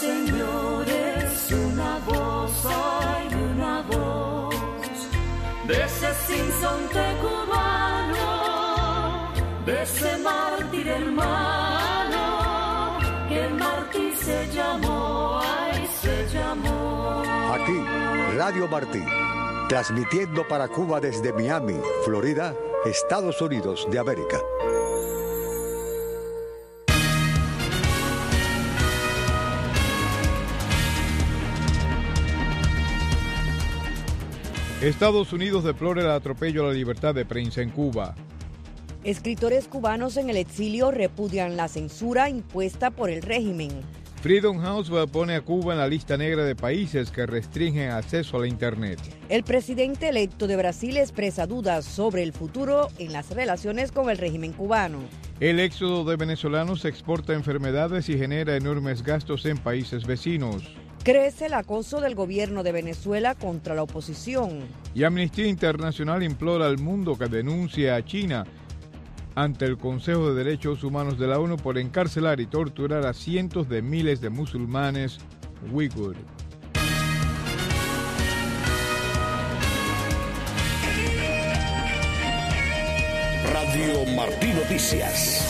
señores, una voz, hay una voz de ese sinsonte cubano, de ese mártir hermano, que el mártir se llamó, ay, se llamó. Aquí, Radio Martí, transmitiendo para Cuba desde Miami, Florida, Estados Unidos de América. Estados Unidos deplora el atropello a la libertad de prensa en Cuba. Escritores cubanos en el exilio repudian la censura impuesta por el régimen. Freedom House pone a Cuba en la lista negra de países que restringen acceso a la Internet. El presidente electo de Brasil expresa dudas sobre el futuro en las relaciones con el régimen cubano. El éxodo de venezolanos exporta enfermedades y genera enormes gastos en países vecinos. Crece el acoso del gobierno de Venezuela contra la oposición. Y Amnistía Internacional implora al mundo que denuncie a China ante el Consejo de Derechos Humanos de la ONU por encarcelar y torturar a cientos de miles de musulmanes uigur. Radio Martí Noticias.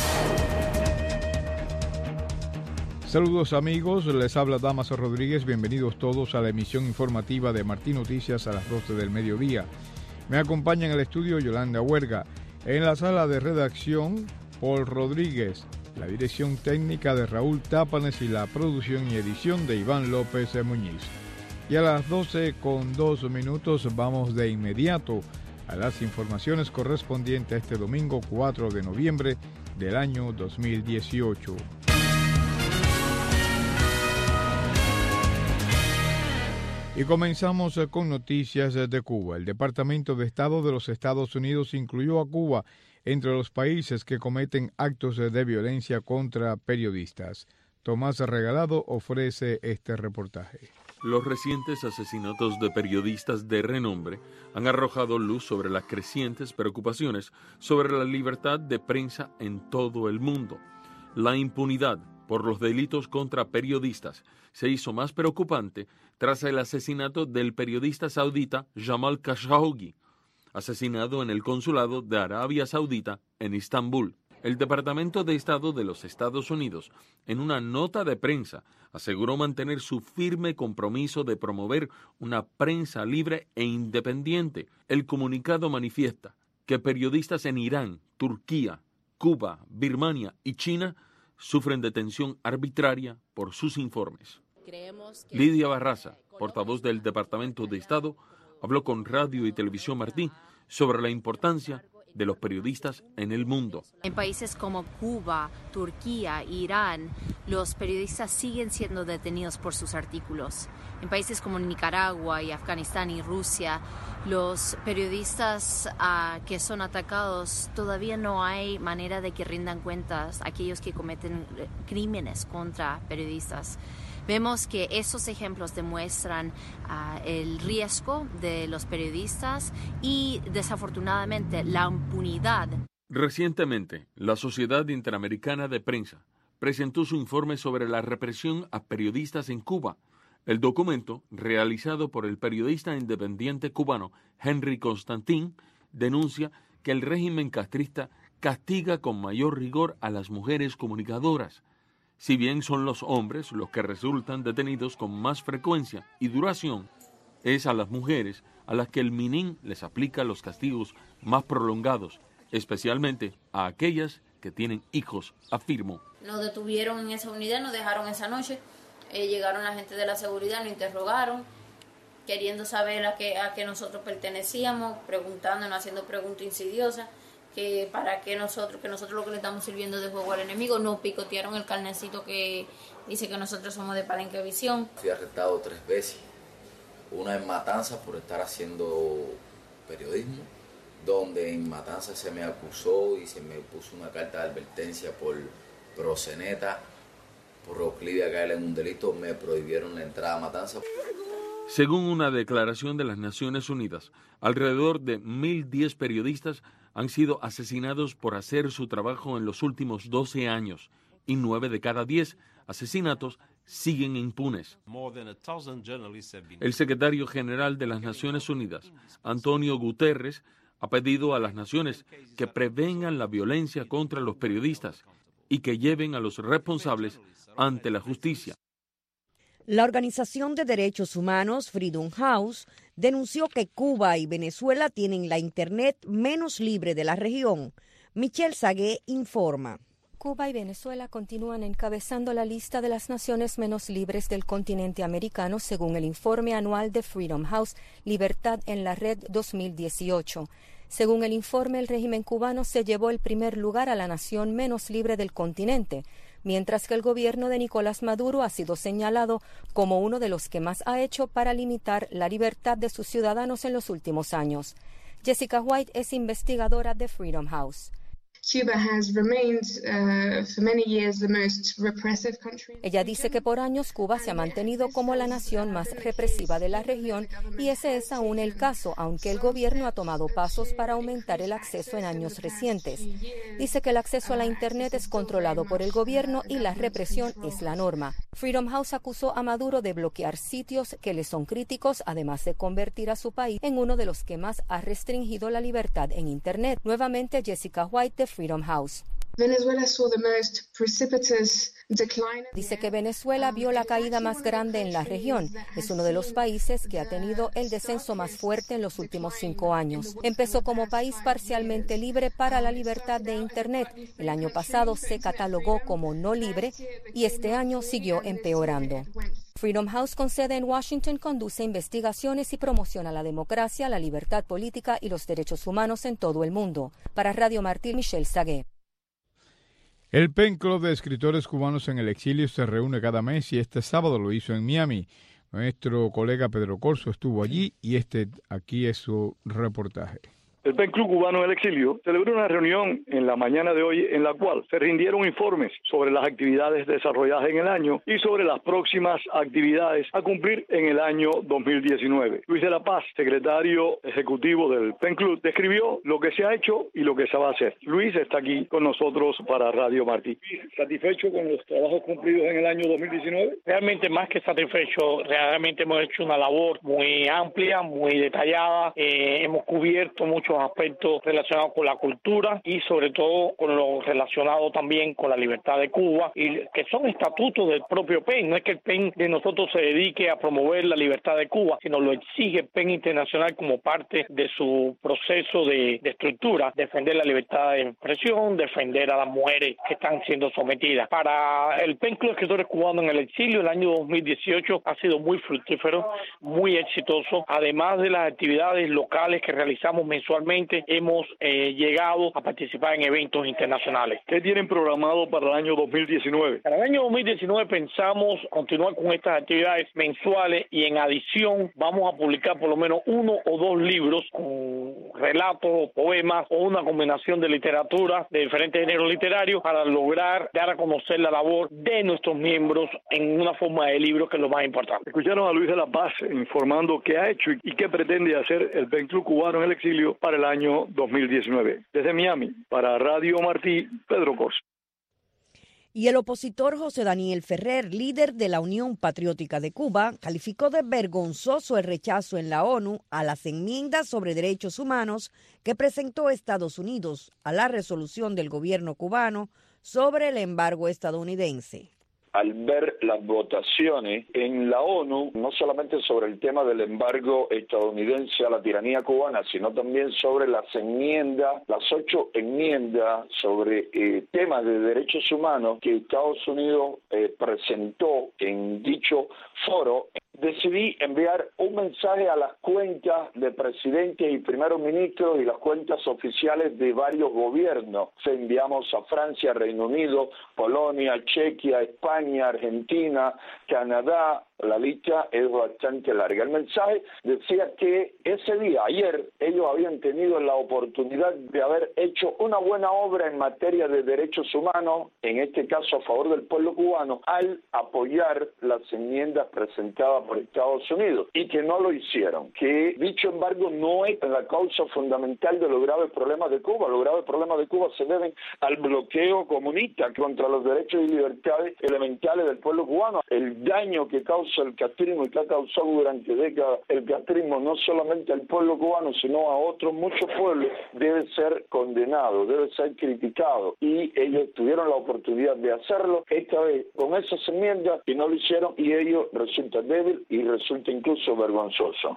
Saludos amigos, les habla Damaso Rodríguez, bienvenidos todos a la emisión informativa de Martí Noticias a las 12 del mediodía. Me acompaña en el estudio Yolanda Huerga, en la sala de redacción Paul Rodríguez, la dirección técnica de Raúl Tápanes y la producción y edición de Iván López Muñiz. Y a las 12:02 vamos de inmediato a las informaciones correspondientes a este domingo 4 de noviembre del año 2018. Y comenzamos con noticias de Cuba. El Departamento de Estado de los Estados Unidos incluyó a Cuba entre los países que cometen actos de violencia contra periodistas. Tomás Regalado ofrece este reportaje. Los recientes asesinatos de periodistas de renombre han arrojado luz sobre las crecientes preocupaciones sobre la libertad de prensa en todo el mundo. La impunidad por los delitos contra periodistas se hizo más preocupante tras el asesinato del periodista saudita Jamal Khashoggi, asesinado en el consulado de Arabia Saudita en Estambul. El Departamento de Estado de los Estados Unidos, en una nota de prensa, aseguró mantener su firme compromiso de promover una prensa libre e independiente. El comunicado manifiesta que periodistas en Irán, Turquía, Cuba, Birmania y China sufren detención arbitraria por sus informes. Lidia Barraza, portavoz del Departamento de Estado, habló con Radio y Televisión Martí sobre la importancia de los periodistas en el mundo. En países como Cuba, Turquía, Irán, los periodistas siguen siendo detenidos por sus artículos. En países como Nicaragua y Afganistán y Rusia, los periodistas que son atacados, todavía no hay manera de que rindan cuentas aquellos que cometen crímenes contra periodistas. Vemos que esos ejemplos demuestran el riesgo de los periodistas y, desafortunadamente, la impunidad. Recientemente, la Sociedad Interamericana de Prensa presentó su informe sobre la represión a periodistas en Cuba. El documento, realizado por el periodista independiente cubano Henry Constantin, denuncia que el régimen castrista castiga con mayor rigor a las mujeres comunicadoras. Si bien son los hombres los que resultan detenidos con más frecuencia y duración, es a las mujeres a las que el MININ les aplica los castigos más prolongados, especialmente a aquellas que tienen hijos, afirmó. Nos detuvieron en esa unidad, nos dejaron esa noche, llegaron la gente de la seguridad, nos interrogaron, queriendo saber a qué nosotros pertenecíamos, preguntándonos, haciendo preguntas insidiosas, que para qué nosotros lo que le estamos sirviendo de juego al enemigo. Nos picotearon el carnecito que dice que nosotros somos de Palenque Visión. Fui arrestado 3 veces, una en Matanzas por estar haciendo periodismo, donde en Matanzas se me acusó y se me puso una carta de advertencia por proxeneta, por proclive a caer en un delito. Me prohibieron la entrada a Matanzas. Según una declaración de las Naciones Unidas, alrededor de 1.010 periodistas han sido asesinados por hacer su trabajo en los últimos 12 años, y 9 de cada 10 asesinatos siguen impunes. El secretario general de las Naciones Unidas, Antonio Guterres, ha pedido a las naciones que prevengan la violencia contra los periodistas y que lleven a los responsables ante la justicia. La Organización de Derechos Humanos Freedom House denunció que Cuba y Venezuela tienen la Internet menos libre de la región. Michelle Sagué informa. Cuba y Venezuela continúan encabezando la lista de las naciones menos libres del continente americano, según el informe anual de Freedom House, Libertad en la Red 2018. Según el informe, el régimen cubano se llevó el primer lugar a la nación menos libre del continente, mientras que el gobierno de Nicolás Maduro ha sido señalado como uno de los que más ha hecho para limitar la libertad de sus ciudadanos en los últimos años. Jessica White es investigadora de Freedom House. Ella dice que por años Cuba se ha mantenido como la nación más represiva de la región y ese es aún el caso, aunque el gobierno ha tomado pasos para aumentar el acceso en años recientes. Dice que el acceso a la Internet es controlado por el gobierno y la represión es la norma. Freedom House acusó a Maduro de bloquear sitios que le son críticos, además de convertir a su país en uno de los que más ha restringido la libertad en Internet. Nuevamente, Jessica White de Freedom House. Dice que Venezuela vio la caída más grande en la región. Es uno de los países que ha tenido el descenso más fuerte en los últimos 5 años. Empezó como país parcialmente libre para la libertad de Internet. El año pasado se catalogó como no libre y este año siguió empeorando. Freedom House, con sede en Washington, conduce investigaciones y promociona la democracia, la libertad política y los derechos humanos en todo el mundo. Para Radio Martí, Michelle Sagué. El PEN Club de escritores cubanos en el exilio se reúne cada mes y este sábado lo hizo en Miami. Nuestro colega Pedro Corso estuvo allí y aquí es su reportaje. El PEN Club Cubano en el Exilio celebró una reunión en la mañana de hoy en la cual se rindieron informes sobre las actividades desarrolladas en el año y sobre las próximas actividades a cumplir en el año 2019. Luis de la Paz, secretario ejecutivo del PEN Club, describió lo que se ha hecho y lo que se va a hacer. Luis está aquí con nosotros para Radio Martí. ¿Satisfecho con los trabajos cumplidos en el año 2019? Realmente más que satisfecho, realmente hemos hecho una labor muy amplia, muy detallada, hemos cubierto muchos aspectos relacionados con la cultura y sobre todo con lo relacionado también con la libertad de Cuba, y que son estatutos del propio PEN. No es que el PEN de nosotros se dedique a promover la libertad de Cuba, sino lo exige el PEN Internacional como parte de su proceso de estructura, defender la libertad de expresión, defender a las mujeres que están siendo sometidas. Para el PEN Club de Escritores Cubanos en el Exilio, el año 2018 ha sido muy fructífero, muy exitoso. Además de las actividades locales que realizamos mensualmente, hemos llegado a participar en eventos internacionales. ¿Qué tienen programado para el año 2019? Para el año 2019 pensamos continuar con estas actividades mensuales y en adición vamos a publicar por lo menos 1 o 2 libros con relatos, poemas o una combinación de literatura de diferentes géneros literarios para lograr dar a conocer la labor de nuestros miembros en una forma de libro, que es lo más importante. Escucharon a Luis de la Paz informando qué ha hecho y qué pretende hacer el PEN Club Cubano en el Exilio para el año 2019. Desde Miami, para Radio Martí, Pedro Corso. Y el opositor José Daniel Ferrer, líder de la Unión Patriótica de Cuba, calificó de vergonzoso el rechazo en la ONU a las enmiendas sobre derechos humanos que presentó Estados Unidos a la resolución del gobierno cubano sobre el embargo estadounidense. Al ver las votaciones en la ONU, no solamente sobre el tema del embargo estadounidense a la tiranía cubana, sino también sobre las enmiendas, las 8 enmiendas sobre temas de derechos humanos que Estados Unidos presentó en dicho foro, decidí enviar un mensaje a las cuentas de presidentes y primeros ministros y las cuentas oficiales de varios gobiernos. Enviamos a Francia, Reino Unido, Polonia, Chequia, España, Argentina, Canadá, la lista es bastante larga. El mensaje decía que ese día, ayer, ellos habían tenido la oportunidad de haber hecho una buena obra en materia de derechos humanos, en este caso a favor del pueblo cubano, al apoyar las enmiendas presentadas por Estados Unidos, y que no lo hicieron, que dicho embargo no es la causa fundamental de los graves problemas de Cuba. Los graves problemas de Cuba se deben al bloqueo comunista contra los derechos y libertades elementales del pueblo cubano. El daño que causa el castrismo y que ha causado durante décadas el castrismo no solamente al pueblo cubano, sino a otros muchos pueblos, debe ser condenado, debe ser criticado, y ellos tuvieron la oportunidad de hacerlo esta vez con esas enmiendas y no lo hicieron, y ello resulta débil y resulta incluso vergonzoso.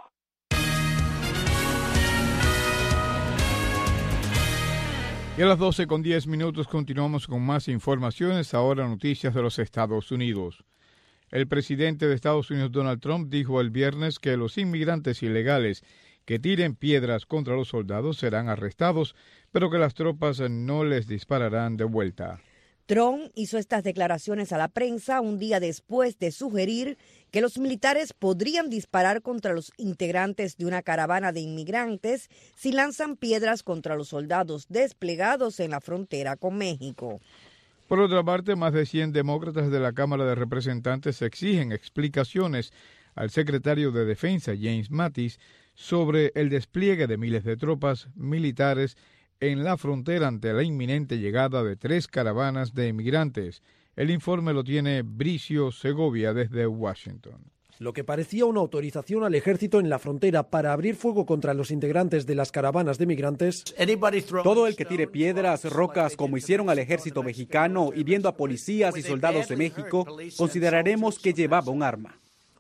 Y a las 12:10 continuamos con más informaciones. Ahora noticias de los Estados Unidos. El presidente de Estados Unidos, Donald Trump, dijo el viernes que los inmigrantes ilegales que tiren piedras contra los soldados serán arrestados, pero que las tropas no les dispararán de vuelta. Trump hizo estas declaraciones a la prensa un día después de sugerir que los militares podrían disparar contra los integrantes de una caravana de inmigrantes si lanzan piedras contra los soldados desplegados en la frontera con México. Por otra parte, más de 100 demócratas de la Cámara de Representantes exigen explicaciones al secretario de Defensa, James Mattis, sobre el despliegue de miles de tropas militares en la frontera ante la inminente llegada de 3 caravanas de inmigrantes. El informe lo tiene Bricio Segovia desde Washington. Lo que parecía una autorización al ejército en la frontera para abrir fuego contra los integrantes de las caravanas de migrantes. Todo el que tire piedras, rocas, como hicieron al ejército mexicano, hiriendo a policías y soldados de México, consideraremos que llevaba un arma.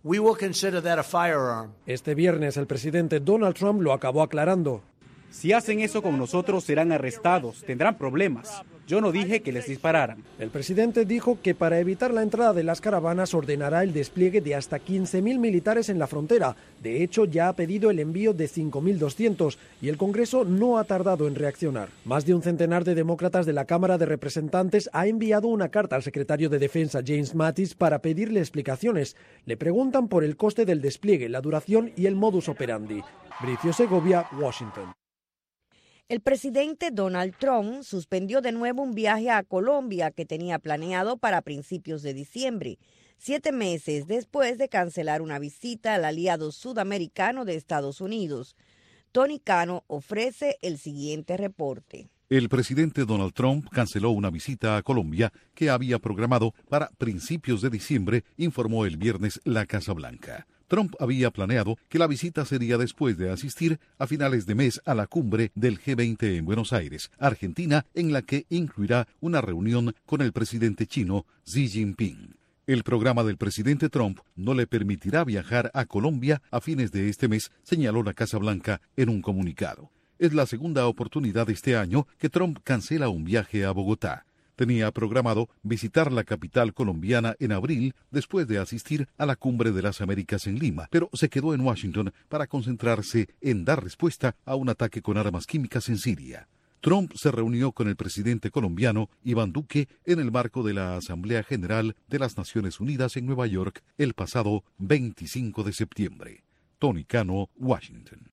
Este viernes el presidente Donald Trump lo acabó aclarando. Si hacen eso con nosotros, serán arrestados, tendrán problemas. Yo no dije que les dispararan. El presidente dijo que para evitar la entrada de las caravanas ordenará el despliegue de hasta 15.000 militares en la frontera. De hecho, ya ha pedido el envío de 5.200 y el Congreso no ha tardado en reaccionar. Más de un centenar de demócratas de la Cámara de Representantes ha enviado una carta al secretario de Defensa, James Mattis, para pedirle explicaciones. Le preguntan por el coste del despliegue, la duración y el modus operandi. Bricio Segovia, Washington. El presidente Donald Trump suspendió de nuevo un viaje a Colombia que tenía planeado para principios de diciembre, 7 meses después de cancelar una visita al aliado sudamericano de Estados Unidos. Tony Cano ofrece el siguiente reporte. El presidente Donald Trump canceló una visita a Colombia que había programado para principios de diciembre, informó el viernes la Casa Blanca. Trump había planeado que la visita sería después de asistir a finales de mes a la cumbre del G20 en Buenos Aires, Argentina, en la que incluirá una reunión con el presidente chino Xi Jinping. El programa del presidente Trump no le permitirá viajar a Colombia a fines de este mes, señaló la Casa Blanca en un comunicado. Es la segunda oportunidad este año que Trump cancela un viaje a Bogotá. Tenía programado visitar la capital colombiana en abril después de asistir a la Cumbre de las Américas en Lima, pero se quedó en Washington para concentrarse en dar respuesta a un ataque con armas químicas en Siria. Trump se reunió con el presidente colombiano Iván Duque en el marco de la Asamblea General de las Naciones Unidas en Nueva York el pasado 25 de septiembre. Tony Cano, Washington.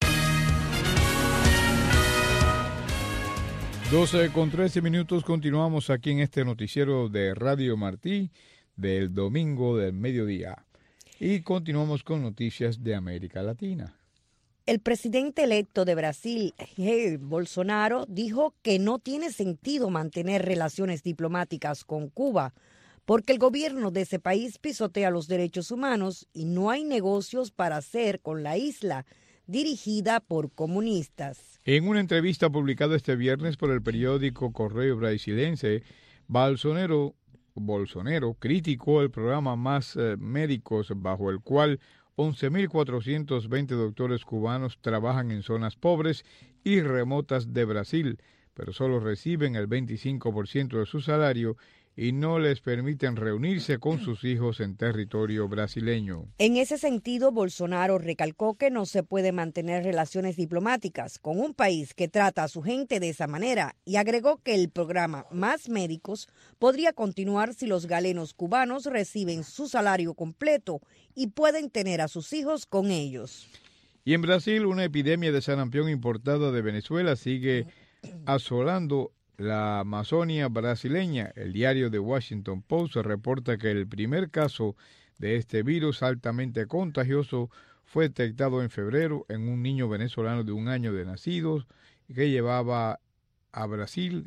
12:13, continuamos aquí en este noticiero de Radio Martí del domingo del mediodía y continuamos con noticias de América Latina. El presidente electo de Brasil, Jair Bolsonaro, dijo que no tiene sentido mantener relaciones diplomáticas con Cuba porque el gobierno de ese país pisotea los derechos humanos y no hay negocios para hacer con la isla dirigida por comunistas. En una entrevista publicada este viernes por el periódico Correio Brasilense, Bolsonaro criticó el programa Más Médicos, bajo el cual 11.420 doctores cubanos trabajan en zonas pobres y remotas de Brasil, pero solo reciben el 25% de su salario y no les permiten reunirse con sus hijos en territorio brasileño. En ese sentido, Bolsonaro recalcó que no se puede mantener relaciones diplomáticas con un país que trata a su gente de esa manera y agregó que el programa Más Médicos podría continuar si los galenos cubanos reciben su salario completo y pueden tener a sus hijos con ellos. Y en Brasil, una epidemia de sarampión importada de Venezuela sigue asolando la Amazonia brasileña. El diario The Washington Post reporta que el primer caso de este virus altamente contagioso fue detectado en febrero en un niño venezolano de 1 año de nacido que llegaba a Brasil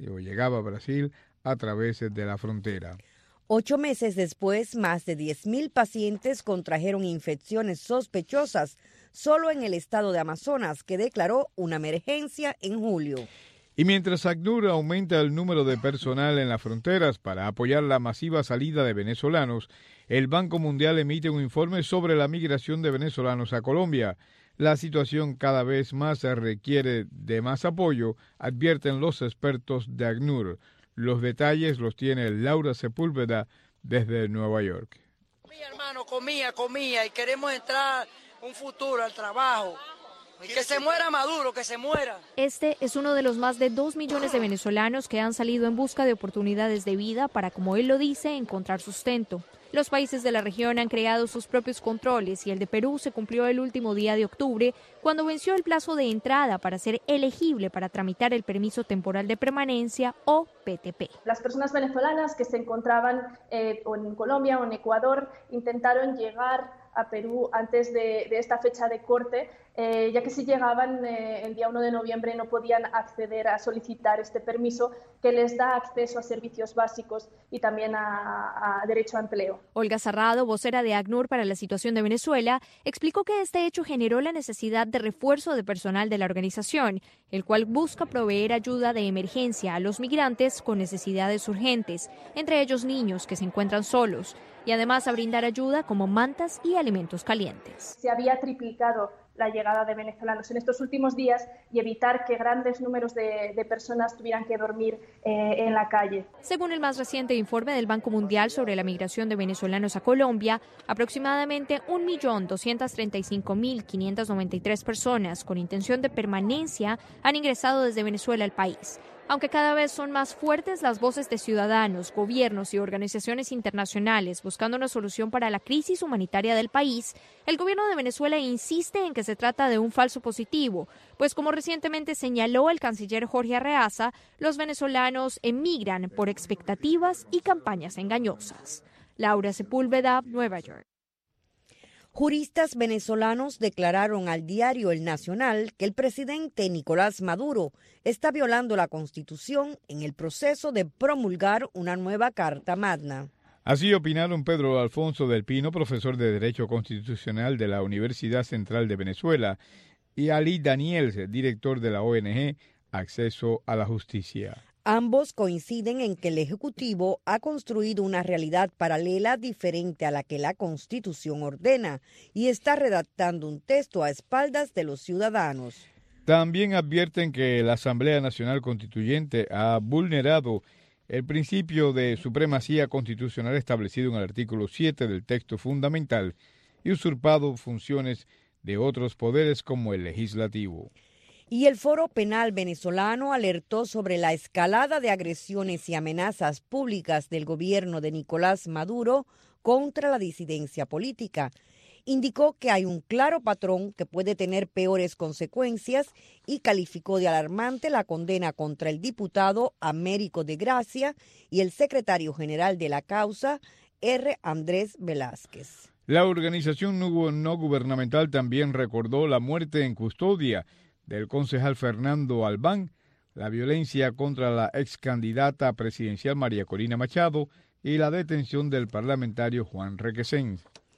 a través de la frontera. 8 meses después, más de 10,000 pacientes contrajeron infecciones sospechosas solo en el estado de Amazonas, que declaró una emergencia en julio. Y mientras ACNUR aumenta el número de personal en las fronteras para apoyar la masiva salida de venezolanos, el Banco Mundial emite un informe sobre la migración de venezolanos a Colombia. La situación cada vez más requiere de más apoyo, advierten los expertos de ACNUR. Los detalles los tiene Laura Sepúlveda desde Nueva York. Mi hermano comía y queremos entrar un futuro al trabajo. Que se muera Maduro, que se muera. Este es uno de los más de 2 millones de venezolanos que han salido en busca de oportunidades de vida para, como él lo dice, encontrar sustento. Los países de la región han creado sus propios controles y el de Perú se cumplió el último día de octubre, cuando venció el plazo de entrada para ser elegible para tramitar el permiso temporal de permanencia o PTP. Las personas venezolanas que se encontraban o en Colombia o en Ecuador intentaron llegar a Perú antes de esta fecha de corte, ya que si llegaban el día 1 de noviembre no podían acceder a solicitar este permiso que les da acceso a servicios básicos y también a derecho a empleo. Olga Sarrado, vocera de ACNUR para la situación de Venezuela, explicó que este hecho generó la necesidad de refuerzo de personal de la organización, el cual busca proveer ayuda de emergencia a los migrantes con necesidades urgentes, entre ellos niños que se encuentran solos, y además a brindar ayuda como mantas y alimentos calientes. Se había triplicado la llegada de venezolanos en estos últimos días y evitar que grandes números de personas tuvieran que dormir en la calle. Según el más reciente informe del Banco Mundial sobre la migración de venezolanos a Colombia, aproximadamente 1.235.593 personas con intención de permanencia han ingresado desde Venezuela al país. Aunque cada vez son más fuertes las voces de ciudadanos, gobiernos y organizaciones internacionales buscando una solución para la crisis humanitaria del país, el gobierno de Venezuela insiste en que se trata de un falso positivo, pues como recientemente señaló el canciller Jorge Arreaza, los venezolanos emigran por expectativas y campañas engañosas. Laura Sepúlveda, Nueva York. Juristas venezolanos declararon al diario El Nacional que el presidente Nicolás Maduro está violando la Constitución en el proceso de promulgar una nueva Carta Magna. Así opinaron Pedro Alfonso del Pino, profesor de Derecho Constitucional de la Universidad Central de Venezuela, y Ali Daniels, director de la ONG Acceso a la Justicia. Ambos coinciden en que el Ejecutivo ha construido una realidad paralela diferente a la que la Constitución ordena y está redactando un texto a espaldas de los ciudadanos. También advierten que la Asamblea Nacional Constituyente ha vulnerado el principio de supremacía constitucional establecido en el artículo 7 del texto fundamental y usurpado funciones de otros poderes como el legislativo. Y el Foro Penal venezolano alertó sobre la escalada de agresiones y amenazas públicas del gobierno de Nicolás Maduro contra la disidencia política. Indicó que hay un claro patrón que puede tener peores consecuencias y calificó de alarmante la condena contra el diputado Américo de Gracia y el secretario general de la causa, R. Andrés Velázquez. La organización no gubernamental también recordó la muerte en custodia del concejal Fernando Albán, la violencia contra la ex candidata presidencial María Corina Machado y la detención del parlamentario Juan Requesens.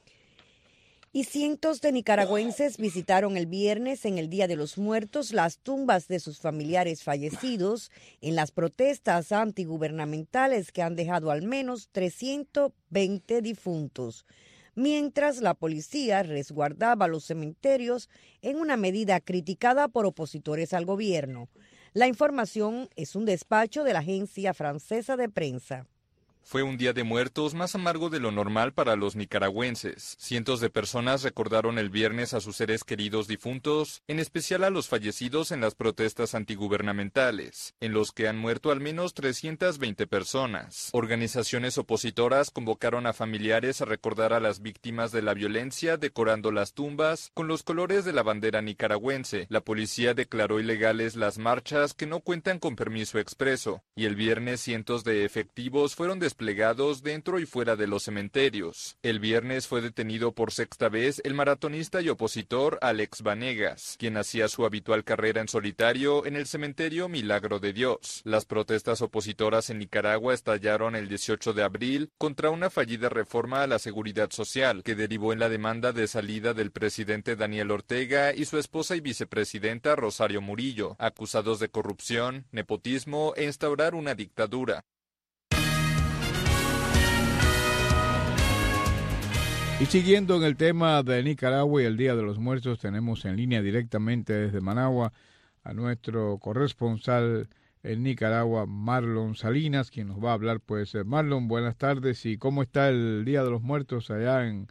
Y cientos de nicaragüenses visitaron el viernes, en el Día de los Muertos, las tumbas de sus familiares fallecidos en las protestas antigubernamentales que han dejado al menos 320 difuntos, mientras la policía resguardaba los cementerios en una medida criticada por opositores al gobierno. La información es un despacho de la agencia francesa de prensa. Fue un Día de Muertos más amargo de lo normal para los nicaragüenses. Cientos de personas recordaron el viernes a sus seres queridos difuntos, en especial a los fallecidos en las protestas antigubernamentales, en los que han muerto al menos 320 personas. Organizaciones opositoras convocaron a familiares a recordar a las víctimas de la violencia, decorando las tumbas con los colores de la bandera nicaragüense. La policía declaró ilegales las marchas que no cuentan con permiso expreso, y el viernes cientos de efectivos fueron desplegados dentro y fuera de los cementerios. El viernes fue detenido por sexta vez el maratonista y opositor Alex Vanegas, quien hacía su habitual carrera en solitario en el cementerio Milagro de Dios. Las protestas opositoras en Nicaragua estallaron el 18 de abril contra una fallida reforma a la seguridad social, que derivó en la demanda de salida del presidente Daniel Ortega y su esposa y vicepresidenta Rosario Murillo, acusados de corrupción, nepotismo e instaurar una dictadura. Y siguiendo en el tema de Nicaragua y el Día de los Muertos, tenemos en línea directamente desde Managua a nuestro corresponsal en Nicaragua, Marlon Salinas, quien nos va a hablar. Pues Marlon, buenas tardes. ¿Y cómo está el Día de los Muertos allá en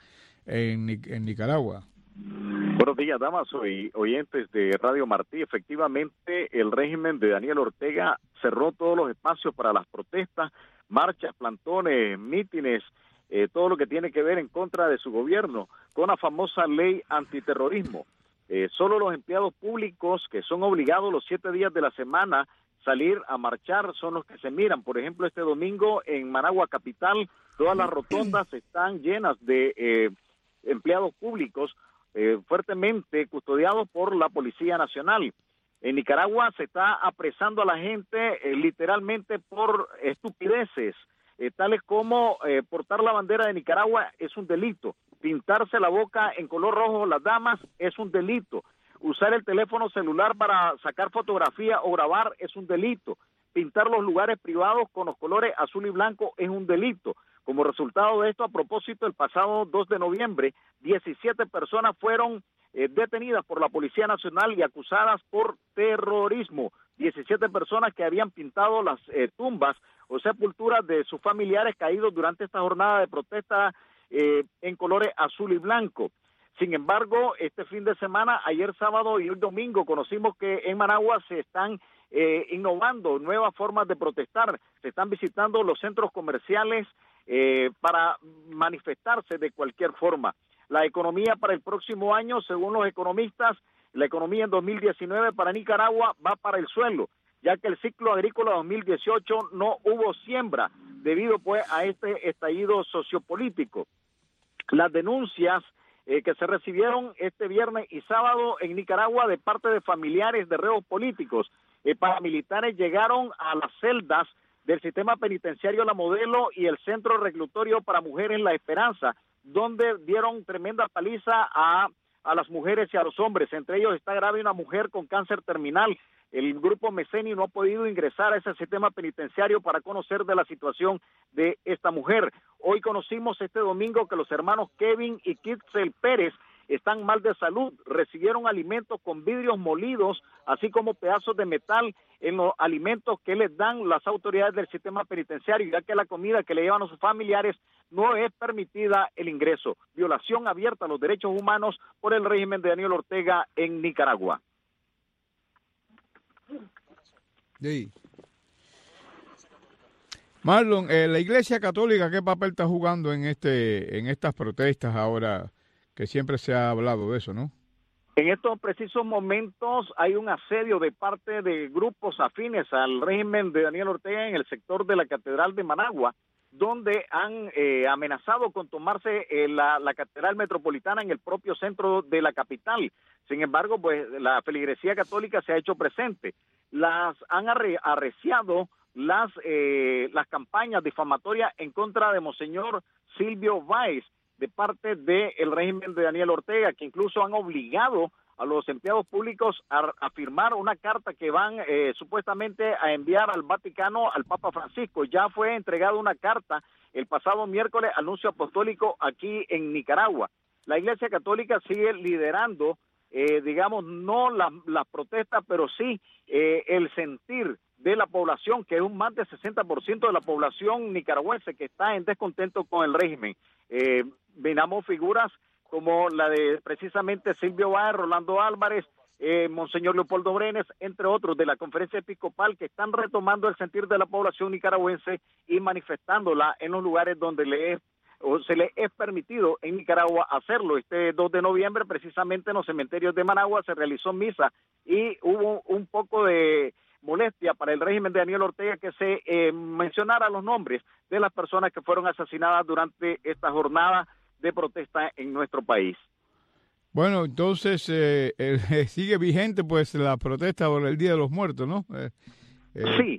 Nicaragua? Buenos días, damas y oyentes de Radio Martí. Efectivamente, el régimen de Daniel Ortega cerró todos los espacios para las protestas, marchas, plantones, mítines, todo lo que tiene que ver en contra de su gobierno, con la famosa ley antiterrorismo. Solo los empleados públicos que son obligados los 7 días de la semana salir a marchar son los que se miran. Por ejemplo, este domingo en Managua capital, todas las rotondas están llenas de empleados públicos fuertemente custodiados por la Policía Nacional. En Nicaragua se está apresando a la gente literalmente por estupideces, tales como portar la bandera de Nicaragua es un delito, pintarse la boca en color rojo las damas es un delito, usar el teléfono celular para sacar fotografía o grabar es un delito, pintar los lugares privados con los colores azul y blanco es un delito. Como resultado de esto, a propósito, el pasado 2 de noviembre, 17 personas fueron detenidas por la Policía Nacional y acusadas por terrorismo. 17 personas que habían pintado las tumbas o sepulturas de sus familiares caídos durante esta jornada de protesta en colores azul y blanco. Sin embargo, este fin de semana, ayer sábado y hoy domingo, conocimos que en Managua se están innovando nuevas formas de protestar. Se están visitando los centros comerciales para manifestarse de cualquier forma. La economía para el próximo año, según los economistas, la economía en 2019 para Nicaragua va para el suelo, ya que el ciclo agrícola 2018 no hubo siembra debido pues a este estallido sociopolítico. Las denuncias que se recibieron este viernes y sábado en Nicaragua de parte de familiares de reos políticos, paramilitares llegaron a las celdas del sistema penitenciario La Modelo y el centro reclutorio para mujeres La Esperanza, donde dieron tremenda paliza a las mujeres y a los hombres. Entre ellos está grave una mujer con cáncer terminal. El grupo Meseni no ha podido ingresar a ese sistema penitenciario para conocer de la situación de esta mujer. Hoy conocimos este domingo que los hermanos Kevin y Kitzel Pérez están mal de salud, recibieron alimentos con vidrios molidos, así como pedazos de metal en los alimentos que les dan las autoridades del sistema penitenciario, ya que la comida que le llevan a sus familiares no es permitida el ingreso. Violación abierta a los derechos humanos por el régimen de Daniel Ortega en Nicaragua. Sí. Marlon, la Iglesia Católica, ¿qué papel está jugando en estas protestas ahora, que siempre se ha hablado de eso, no? En estos precisos momentos hay un asedio de parte de grupos afines al régimen de Daniel Ortega en el sector de la Catedral de Managua, donde han amenazado con tomarse la Catedral Metropolitana en el propio centro de la capital. Sin embargo, pues la feligresía católica se ha hecho presente. Las han arreciado las campañas difamatorias en contra de Monseñor Silvio Báez, de parte del régimen de Daniel Ortega, que incluso han obligado a los empleados públicos a firmar una carta que van supuestamente a enviar al Vaticano al Papa Francisco. Ya fue entregada una carta el pasado miércoles al Nuncio Apostólico aquí en Nicaragua. La Iglesia Católica sigue liderando digamos, no las protestas, pero sí el sentir de la población, que es un más del 60% de la población nicaragüense que está en descontento con el régimen. Miramos figuras como la de precisamente Silvio Báez, Rolando Álvarez, Monseñor Leopoldo Brenes, entre otros, de la Conferencia Episcopal, que están retomando el sentir de la población nicaragüense y manifestándola en los lugares donde se le es permitido en Nicaragua hacerlo. Este 2 de noviembre, precisamente en los cementerios de Managua, se realizó misa y hubo un poco de molestia para el régimen de Daniel Ortega que se mencionara los nombres de las personas que fueron asesinadas durante esta jornada de protesta en nuestro país. Bueno, entonces sigue vigente pues la protesta por el Día de los Muertos, ¿no? Sí.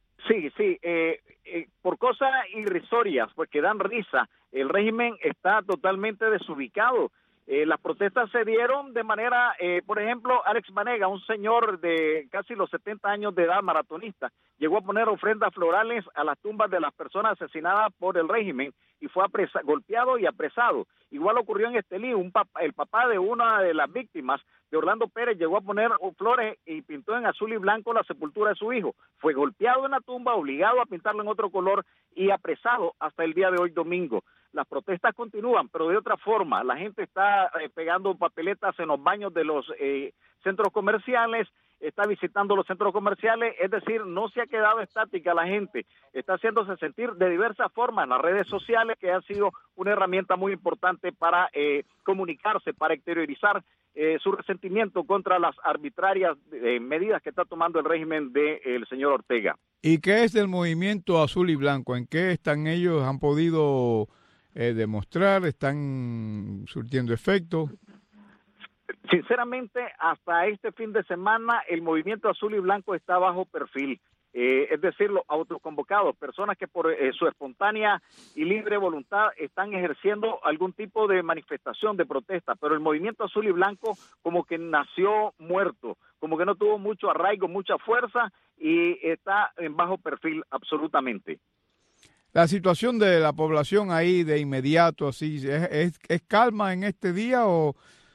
Por cosas irrisorias, pues que dan risa, el régimen está totalmente desubicado. Las protestas se dieron de manera, por ejemplo, Alex Banega, un señor de casi los 70 años de edad, maratonista, llegó a poner ofrendas florales a las tumbas de las personas asesinadas por el régimen y fue golpeado y apresado. Igual ocurrió en Estelí, el papá de una de las víctimas, de Orlando Pérez, llegó a poner flores y pintó en azul y blanco la sepultura de su hijo. Fue golpeado en la tumba, obligado a pintarlo en otro color y apresado hasta el día de hoy, domingo. Las protestas continúan, pero de otra forma. La gente está pegando papeletas en los baños de los centros comerciales, está visitando los centros comerciales, es decir, no se ha quedado estática la gente, está haciéndose sentir de diversas formas en las redes sociales, que ha sido una herramienta muy importante para comunicarse, para exteriorizar su resentimiento contra las arbitrarias medidas que está tomando el régimen del señor Ortega. ¿Y qué es el movimiento azul y blanco? ¿En qué están ellos? ¿Han podido demostrar? ¿Están surtiendo efecto? Sinceramente, hasta este fin de semana el movimiento azul y blanco está bajo perfil, es decir, los autoconvocados, personas que por su espontánea y libre voluntad están ejerciendo algún tipo de manifestación, de protesta, pero el movimiento azul y blanco como que nació muerto, como que no tuvo mucho arraigo, mucha fuerza y está en bajo perfil absolutamente. La situación de la población ahí de inmediato, así, ¿es calma en este día o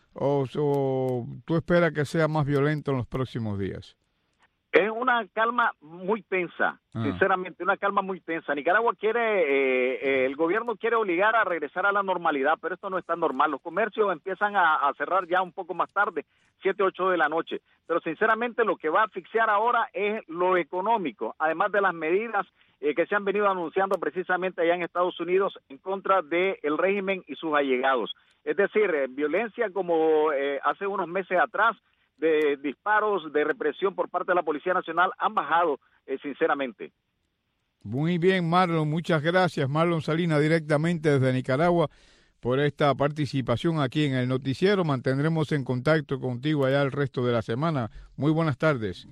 tú esperas que sea más violento en los próximos días? Es una calma muy tensa, sinceramente, una calma muy tensa. Nicaragua quiere, el gobierno quiere obligar a regresar a la normalidad, pero esto no está normal. Los comercios empiezan a cerrar ya un poco más tarde, 7, 8 de la noche. Pero sinceramente lo que va a asfixiar ahora es lo económico, además de las medidas que se han venido anunciando precisamente allá en Estados Unidos en contra del régimen y sus allegados. Es decir, violencia como hace unos meses atrás, de disparos, de represión por parte de la Policía Nacional han bajado, sinceramente. Muy bien, Marlon, muchas gracias. Marlon Salinas, directamente desde Nicaragua, por esta participación aquí en el noticiero. Mantendremos en contacto contigo allá el resto de la semana. Muy buenas tardes.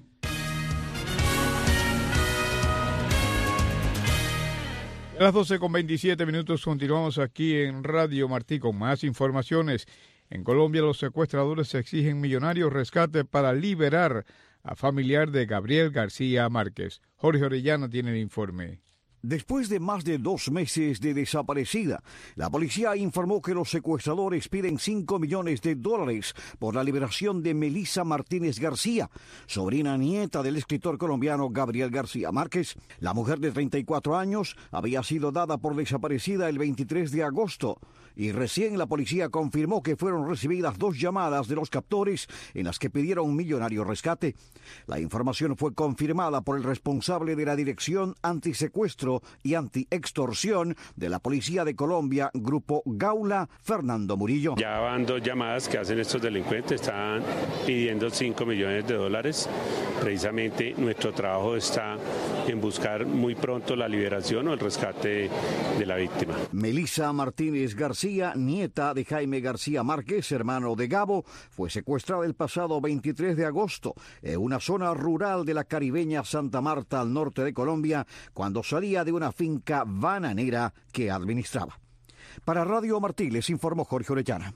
A las 12:27 continuamos aquí en Radio Martí con más informaciones. En Colombia, los secuestradores exigen millonario rescate para liberar a familiar de Gabriel García Márquez. Jorge Orellana tiene el informe. Después de más de 2 meses de desaparecida, la policía informó que los secuestradores piden $5 millones por la liberación de Melissa Martínez García, sobrina nieta del escritor colombiano Gabriel García Márquez. La mujer de 34 años había sido dada por desaparecida el 23 de agosto y recién la policía confirmó que fueron recibidas 2 llamadas de los captores en las que pidieron un millonario rescate. La información fue confirmada por el responsable de la Dirección Antisecuestro y Antiextorsión de la Policía de Colombia, Grupo Gaula, Fernando Murillo. Ya van 2 llamadas que hacen estos delincuentes, están pidiendo $5 millones. Precisamente nuestro trabajo está en buscar muy pronto la liberación o el rescate de la víctima. Melissa Martínez García, nieta de Jaime García Márquez, hermano de Gabo, fue secuestrada el pasado 23 de agosto en una zona rural de la caribeña Santa Marta, al norte de Colombia, cuando salía de una finca bananera que administraba. Para Radio Martí les informó Jorge Orellana.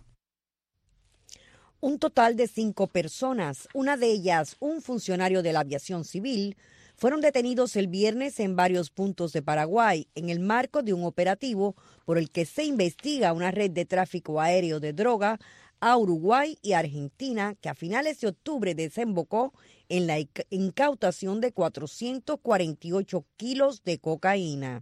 Un total de 5 personas, una de ellas un funcionario de la aviación civil, fueron detenidos el viernes en varios puntos de Paraguay en el marco de un operativo por el que se investiga una red de tráfico aéreo de droga a Uruguay y Argentina, que a finales de octubre desembocó en la incautación de 448 kilos de cocaína.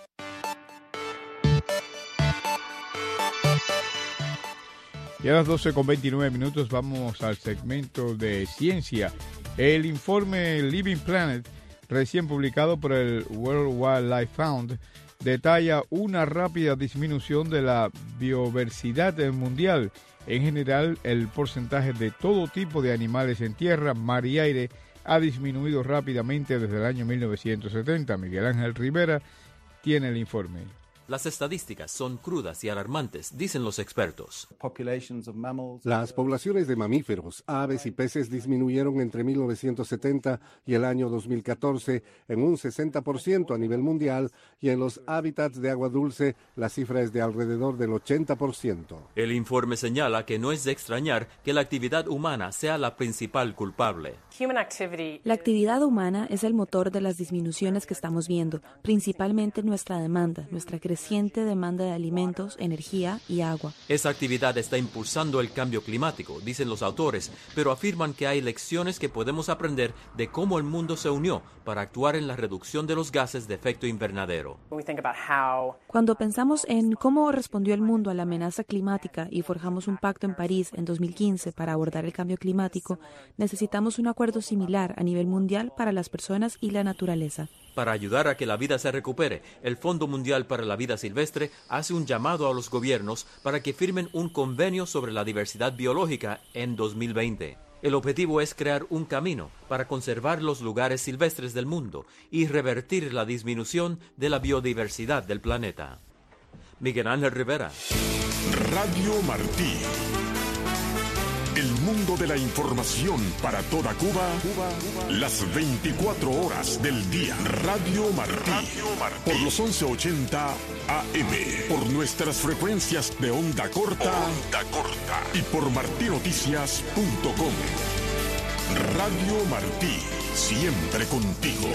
Y a las 12:29 vamos al segmento de ciencia. El informe Living Planet, recién publicado por el World Wildlife Fund, detalla una rápida disminución de la biodiversidad mundial. En general, el porcentaje de todo tipo de animales en tierra, mar y aire ha disminuido rápidamente desde el año 1970. Miguel Ángel Rivera tiene el informe. Las estadísticas son crudas y alarmantes, dicen los expertos. Las poblaciones de mamíferos, aves y peces disminuyeron entre 1970 y el año 2014 en un 60% a nivel mundial, y en los hábitats de agua dulce la cifra es de alrededor del 80%. El informe señala que no es de extrañar que la actividad humana sea la principal culpable. La actividad humana es el motor de las disminuciones que estamos viendo, principalmente nuestra creciente demanda de alimentos, energía y agua. Esa actividad está impulsando el cambio climático, dicen los autores, pero afirman que hay lecciones que podemos aprender de cómo el mundo se unió para actuar en la reducción de los gases de efecto invernadero. Cuando pensamos en cómo respondió el mundo a la amenaza climática y forjamos un pacto en París en 2015 para abordar el cambio climático, necesitamos un acuerdo similar a nivel mundial para las personas y la naturaleza. Para ayudar a que la vida se recupere, el Fondo Mundial para la Vida Silvestre hace un llamado a los gobiernos para que firmen un convenio sobre la diversidad biológica en 2020. El objetivo es crear un camino para conservar los lugares silvestres del mundo y revertir la disminución de la biodiversidad del planeta. Miguel Ángel Rivera. Radio Martí. El mundo de la información para toda Cuba, las 24 horas del día. Radio Martí, por los 1180 AM, por nuestras frecuencias de onda corta y por martinoticias.com. Radio Martí, siempre contigo.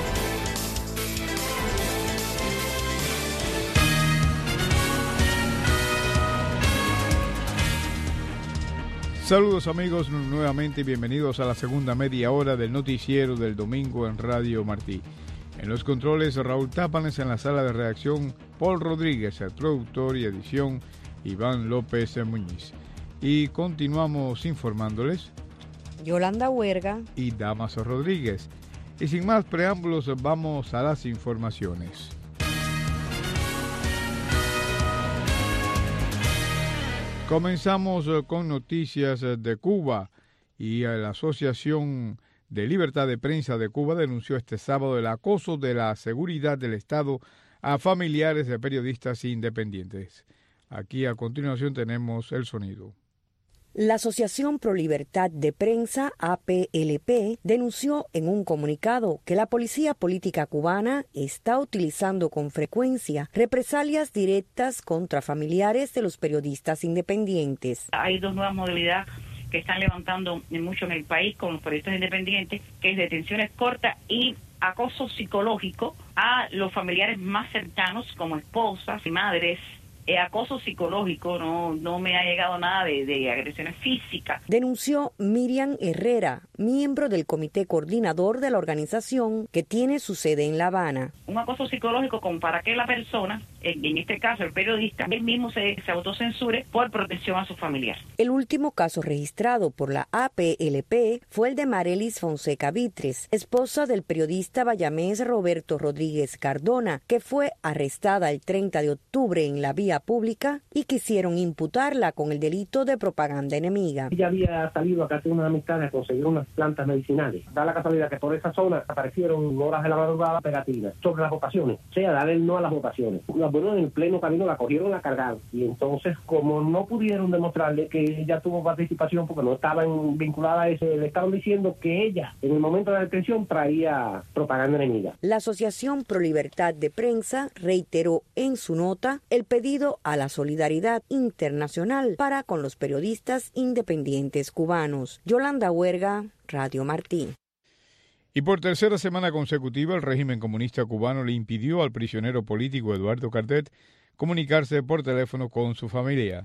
Saludos amigos, nuevamente bienvenidos a la segunda media hora del noticiero del domingo en Radio Martí. En los controles Raúl Tápanes, en la sala de redacción Paul Rodríguez, el productor y edición Iván López Muñiz. Y continuamos informándoles Yolanda Huerga y Damaso Rodríguez. Y sin más preámbulos, vamos a las informaciones. Comenzamos con noticias de Cuba, y la Asociación de Libertad de Prensa de Cuba denunció este sábado el acoso de la seguridad del Estado a familiares de periodistas independientes. Aquí a continuación tenemos el sonido. La Asociación Pro Libertad de Prensa, APLP, denunció en un comunicado que la policía política cubana está utilizando con frecuencia represalias directas contra familiares de los periodistas independientes. Hay dos nuevas modalidades que están levantando mucho en el país con los periodistas independientes, que es detenciones cortas y acoso psicológico a los familiares más cercanos, como esposas y madres. Acoso psicológico, no me ha llegado nada de agresiones físicas. Denunció Miriam Herrera, miembro del comité coordinador de la organización que tiene su sede en La Habana. Un acoso psicológico como para que la persona, en este caso el periodista, él mismo se autocensure por protección a su familiar. El último caso registrado por la APLP fue el de Marelis Fonseca Vitres, esposa del periodista bayamés Roberto Rodríguez Cardona, que fue arrestada el 30 de octubre en la vía pública y quisieron imputarla con el delito de propaganda enemiga. Ella había salido acá con una amistad a conseguir unas plantas medicinales. Da la casualidad que por esa zona aparecieron horas de la madrugada pegatinas sobre las votaciones, o sea, dar el no a las votaciones. Bueno, en el pleno camino la cogieron, la cargaron, y entonces como no pudieron demostrarle que ella tuvo participación porque no estaba vinculada a ese, le estaban diciendo que ella en el momento de la detención traía propaganda enemiga. La Asociación Pro Libertad de Prensa reiteró en su nota el pedido a la solidaridad internacional para con los periodistas independientes cubanos. Yolanda Huerga, Radio Martí. Y por tercera semana consecutiva, el régimen comunista cubano le impidió al prisionero político Eduardo Cardet comunicarse por teléfono con su familia.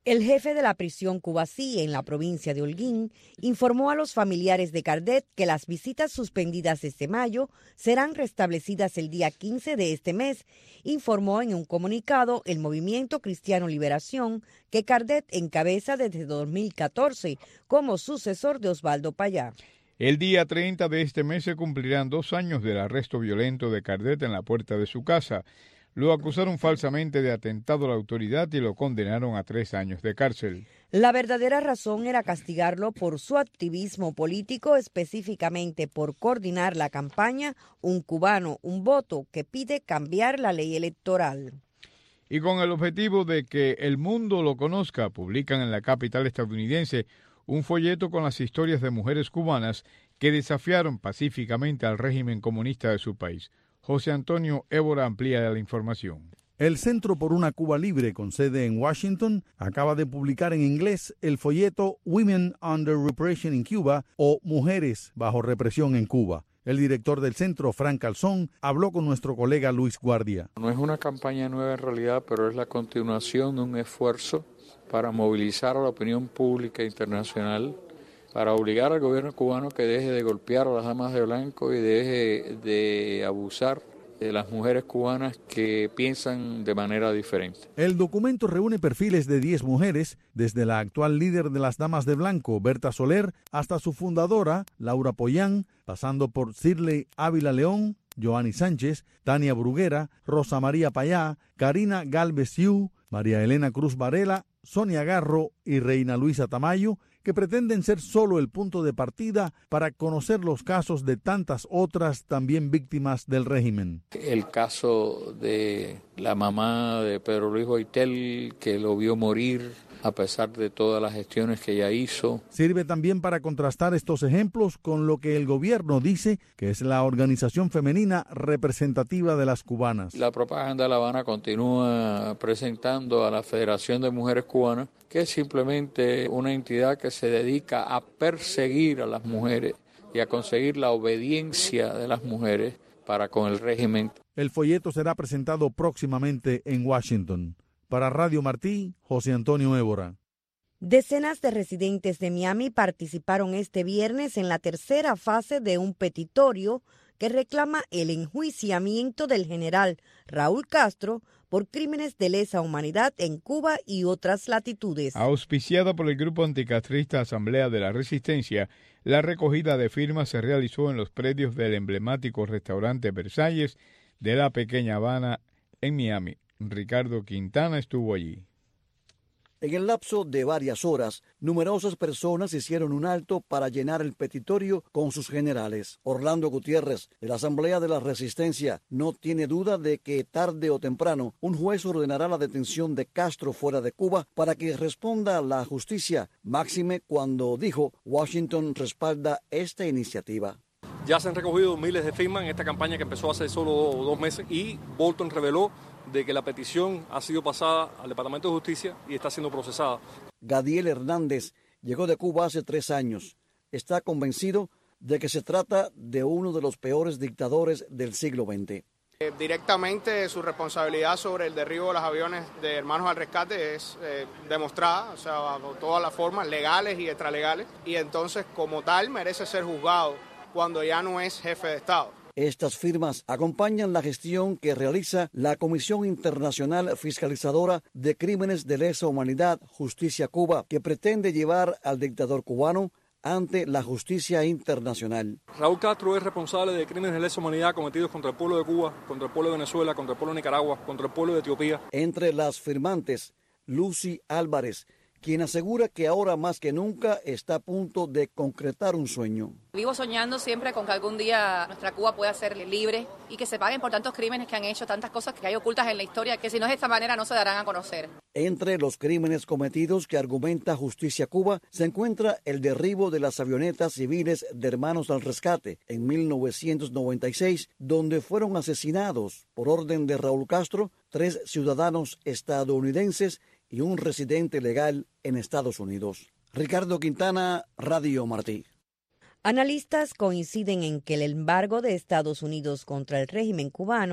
El jefe de la prisión Cubasí en la provincia de Holguín informó a los familiares de Cardet que las visitas suspendidas este mayo serán restablecidas el día 15 de este mes, informó en un comunicado el Movimiento Cristiano Liberación, que Cardet encabeza desde 2014 como sucesor de Osvaldo Payá. El día 30 de este mes se cumplirán 2 años del arresto violento de Cardet en la puerta de su casa. Lo acusaron falsamente de atentado a la autoridad y lo condenaron a 3 años de cárcel. La verdadera razón era castigarlo por su activismo político, específicamente por coordinar la campaña Un cubano, un voto, que pide cambiar la ley electoral. Y con el objetivo de que el mundo lo conozca, publican en la capital estadounidense un folleto con las historias de mujeres cubanas que desafiaron pacíficamente al régimen comunista de su país. José Antonio Évora amplía la información. El Centro por una Cuba Libre, con sede en Washington, acaba de publicar en inglés el folleto Women Under Repression in Cuba, o Mujeres bajo represión en Cuba. El director del centro, Frank Calzón, habló con nuestro colega Luis Guardia. No es una campaña nueva en realidad, pero es la continuación de un esfuerzo para movilizar a la opinión pública internacional, para obligar al gobierno cubano que deje de golpear a las damas de blanco y deje de abusar de las mujeres cubanas que piensan de manera diferente. El documento reúne perfiles de 10 mujeres, desde la actual líder de las Damas de Blanco, Berta Soler, hasta su fundadora, Laura Pollán, pasando por Shirley Ávila León, Joanny Sánchez, Tania Bruguera, Rosa María Payá, Karina Galvez Yu, María Elena Cruz Varela, Sonia Garro y Reina Luisa Tamayo, que pretenden ser solo el punto de partida para conocer los casos de tantas otras también víctimas del régimen. El caso de la mamá de Pedro Luis Boitel, que lo vio morir a pesar de todas las gestiones que ella hizo. Sirve también para contrastar estos ejemplos con lo que el gobierno dice que es la organización femenina representativa de las cubanas. La propaganda de La Habana continúa presentando a la Federación de Mujeres Cubanas, que es simplemente una entidad que se dedica a perseguir a las mujeres y a conseguir la obediencia de las mujeres para con el régimen. El folleto será presentado próximamente en Washington. Para Radio Martí, José Antonio Évora. Decenas de residentes de Miami participaron este viernes en la tercera fase de un petitorio que reclama el enjuiciamiento del general Raúl Castro por crímenes de lesa humanidad en Cuba y otras latitudes. Auspiciada por el grupo anticastrista Asamblea de la Resistencia, la recogida de firmas se realizó en los predios del emblemático restaurante Versalles de la Pequeña Habana en Miami. Ricardo Quintana estuvo allí. En el lapso de varias horas, numerosas personas hicieron un alto para llenar el petitorio con sus generales. Orlando Gutiérrez, de la Asamblea de la Resistencia, no tiene duda de que tarde o temprano un juez ordenará la detención de Castro fuera de Cuba para que responda a la justicia, máxime cuando dijo Washington respalda esta iniciativa. Ya se han recogido miles de firmas en esta campaña que empezó hace solo 2 meses y Bolton reveló de que la petición ha sido pasada al Departamento de Justicia y está siendo procesada. Gadiel Hernández llegó de Cuba hace 3 años. Está convencido de que se trata de uno de los peores dictadores del siglo XX. Directamente su responsabilidad sobre el derribo de los aviones de Hermanos al Rescate es demostrada, o sea, bajo todas las formas legales y extralegales, y entonces como tal merece ser juzgado cuando ya no es jefe de Estado. Estas firmas acompañan la gestión que realiza la Comisión Internacional Fiscalizadora de Crímenes de Lesa Humanidad, Justicia Cuba, que pretende llevar al dictador cubano ante la justicia internacional. Raúl Castro es responsable de crímenes de lesa humanidad cometidos contra el pueblo de Cuba, contra el pueblo de Venezuela, contra el pueblo de Nicaragua, contra el pueblo de Etiopía. Entre las firmantes, Lucy Álvarez, quien asegura que ahora más que nunca está a punto de concretar un sueño. Vivo soñando siempre con que algún día nuestra Cuba pueda ser libre y que se paguen por tantos crímenes que han hecho, tantas cosas que hay ocultas en la historia, que si no es de esta manera no se darán a conocer. Entre los crímenes cometidos que argumenta Justicia Cuba se encuentra el derribo de las avionetas civiles de Hermanos al Rescate en 1996, donde fueron asesinados por orden de Raúl Castro 3 ciudadanos estadounidenses y un residente legal en Estados Unidos. Ricardo Quintana, Radio Martí. Analistas coinciden en que el embargo de Estados Unidos contra el régimen cubano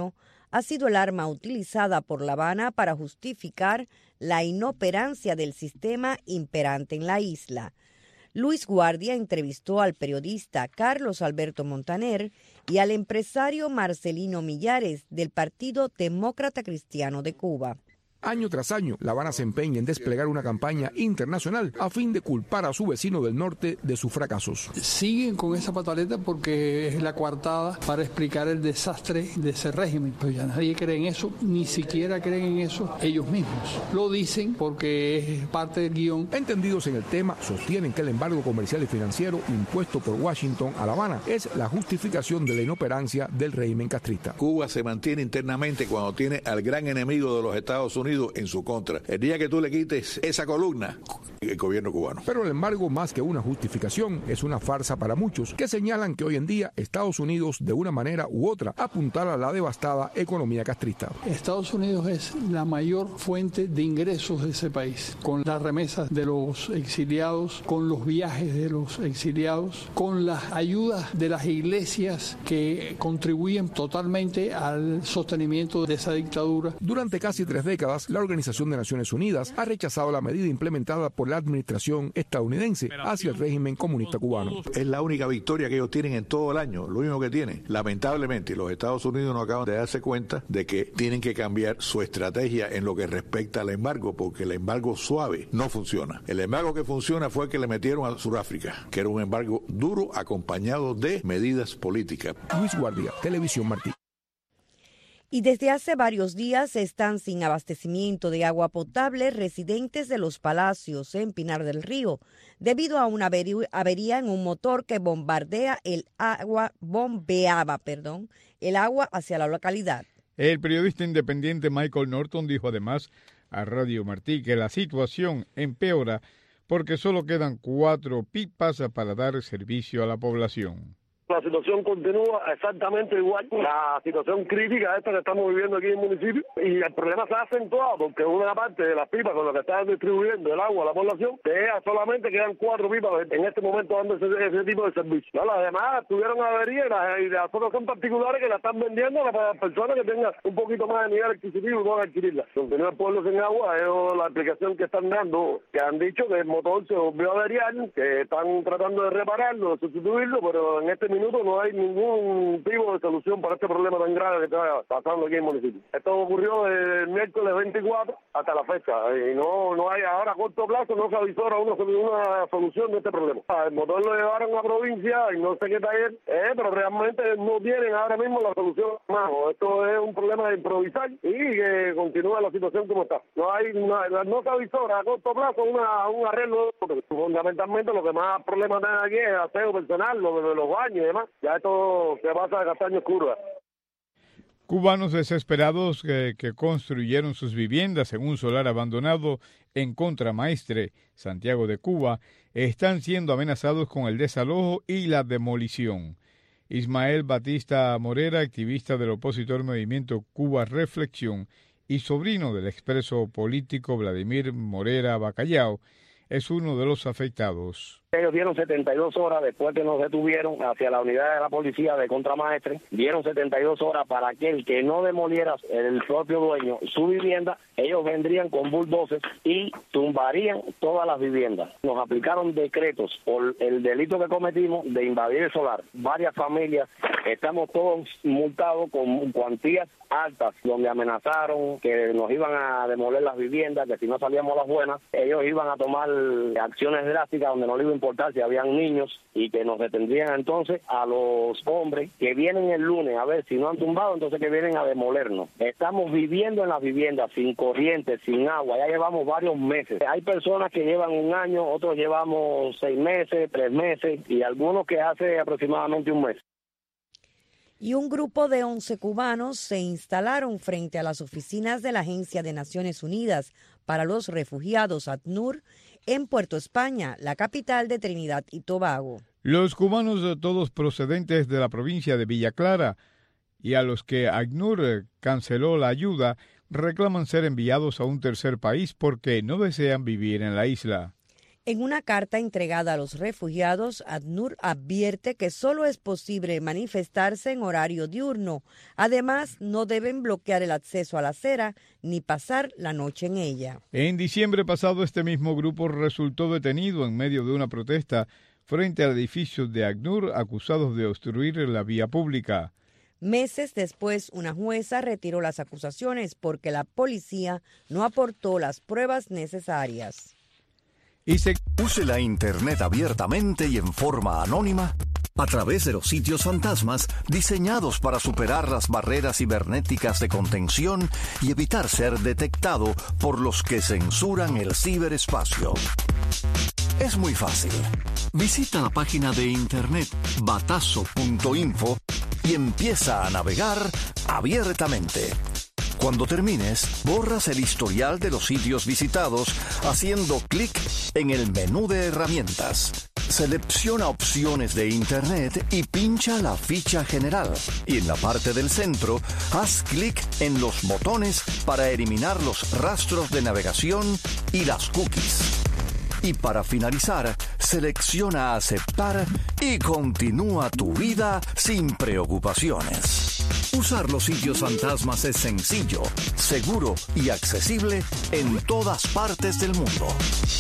ha sido el arma utilizada por La Habana para justificar la inoperancia del sistema imperante en la isla. Luis Guardia entrevistó al periodista Carlos Alberto Montaner y al empresario Marcelino Millares del Partido Demócrata Cristiano de Cuba. Año tras año, La Habana se empeña en desplegar una campaña internacional a fin de culpar a su vecino del norte de sus fracasos. Siguen con esa pataleta porque es la coartada para explicar el desastre de ese régimen. Pero ya nadie cree en eso, ni siquiera creen en eso ellos mismos. Lo dicen porque es parte del guión. Entendidos en el tema, sostienen que el embargo comercial y financiero impuesto por Washington a La Habana es la justificación de la inoperancia del régimen castrista. Cuba se mantiene internamente cuando tiene al gran enemigo de los Estados Unidos en su contra. El día que tú le quites esa columna, el gobierno cubano. Pero el embargo, más que una justificación, es una farsa para muchos que señalan que hoy en día Estados Unidos, de una manera u otra, apuntala a la devastada economía castrista. Estados Unidos es la mayor fuente de ingresos de ese país, con las remesas de los exiliados, con los viajes de los exiliados, con las ayudas de las iglesias que contribuyen totalmente al sostenimiento de esa dictadura. Durante casi 3 décadas, la Organización de Naciones Unidas ha rechazado la medida implementada por la administración estadounidense hacia el régimen comunista cubano. Es la única victoria que ellos tienen en todo el año, lo único que tienen. Lamentablemente, los Estados Unidos no acaban de darse cuenta de que tienen que cambiar su estrategia en lo que respecta al embargo, porque el embargo suave no funciona. El embargo que funciona fue el que le metieron a Sudáfrica, que era un embargo duro acompañado de medidas políticas. Luis Guardia, Televisión Martí. Y desde hace varios días están sin abastecimiento de agua potable residentes de Los Palacios en Pinar del Río, debido a una avería en un motor que bombeaba el agua hacia la localidad. El periodista independiente Michael Norton dijo además a Radio Martí que la situación empeora porque solo quedan 4 pipas para dar servicio a la población. La situación continúa exactamente igual. La situación crítica esta que estamos viviendo aquí en el municipio, y el problema se ha acentuado porque una parte de las pipas con las que están distribuyendo el agua a la población, solamente quedan 4 pipas en este momento dando ese tipo de servicio. No, las demás tuvieron avería y las otras son particulares que la están vendiendo para las personas que tengan un poquito más de nivel adquisitivo y puedan adquirirla. Continúa el pueblo sin agua, es la explicación que están dando, que han dicho que el motor se volvió a averiar, que están tratando de repararlo, de sustituirlo, pero en este minuto no hay ningún tipo de solución para este problema tan grave que está pasando aquí en el municipio. Esto ocurrió el miércoles 24 hasta la fecha y no hay ahora a corto plazo, no se avisora una solución de este problema. El motor lo llevaron a provincia y no sé qué taller, pero realmente no tienen ahora mismo la solución. Esto es un problema de improvisar y que continúa la situación como está. No se avisora a corto plazo un arreglo. Fundamentalmente lo que más problemas tienen aquí es aseo personal, lo de los baños y demás. Ya esto se pasa de castaño oscuro. Cubanos desesperados que construyeron sus viviendas en un solar abandonado en Contramaestre, Santiago de Cuba, están siendo amenazados con el desalojo y la demolición. Ismael Batista Morera, activista del opositor Movimiento Cuba Reflexión y sobrino del expreso político Vladimir Morera Bacallao, es uno de los afectados. Ellos dieron 72 horas después que nos detuvieron hacia la unidad de la policía de Contramaestre. Dieron 72 horas para aquel que no demoliera el propio dueño su vivienda. Ellos vendrían con bulldozers y tumbarían todas las viviendas. Nos aplicaron decretos por el delito que cometimos de invadir el solar. Varias familias, estamos todos multados con cuantías altas, donde amenazaron que nos iban a demoler las viviendas, que si no salíamos a las buenas, ellos iban a tomar acciones drásticas donde no les iba a importar si habían niños y que nos detendrían entonces a los hombres que vienen el lunes a ver si no han tumbado, entonces que vienen a demolernos. Estamos viviendo en las viviendas sin corriente, sin agua, ya llevamos varios meses. Hay personas que llevan 1 año, otros llevamos 6 meses, 3 meses y algunos que hace aproximadamente 1 mes. Y un grupo de 11 cubanos se instalaron frente a las oficinas de la Agencia de Naciones Unidas para los Refugiados, ACNUR, en Puerto España, la capital de Trinidad y Tobago. Los cubanos, todos procedentes de la provincia de Villa Clara, y a los que ACNUR canceló la ayuda, reclaman ser enviados a un tercer país porque no desean vivir en la isla. En una carta entregada a los refugiados, ACNUR advierte que solo es posible manifestarse en horario diurno. Además, no deben bloquear el acceso a la acera ni pasar la noche en ella. En diciembre pasado, este mismo grupo resultó detenido en medio de una protesta frente al edificio de ACNUR, acusados de obstruir la vía pública. Meses después, una jueza retiró las acusaciones porque la policía no aportó las pruebas necesarias. Use la Internet abiertamente y en forma anónima a través de los sitios fantasmas diseñados para superar las barreras cibernéticas de contención y evitar ser detectado por los que censuran el ciberespacio. Es muy fácil. Visita la página de internet batazo.info y empieza a navegar abiertamente. Cuando termines, borras el historial de los sitios visitados haciendo clic en el menú de herramientas. Selecciona opciones de Internet y pincha la ficha general. Y en la parte del centro, haz clic en los botones para eliminar los rastros de navegación y las cookies. Y para finalizar, selecciona aceptar y continúa tu vida sin preocupaciones. Usar los sitios fantasmas es sencillo, seguro y accesible en todas partes del mundo.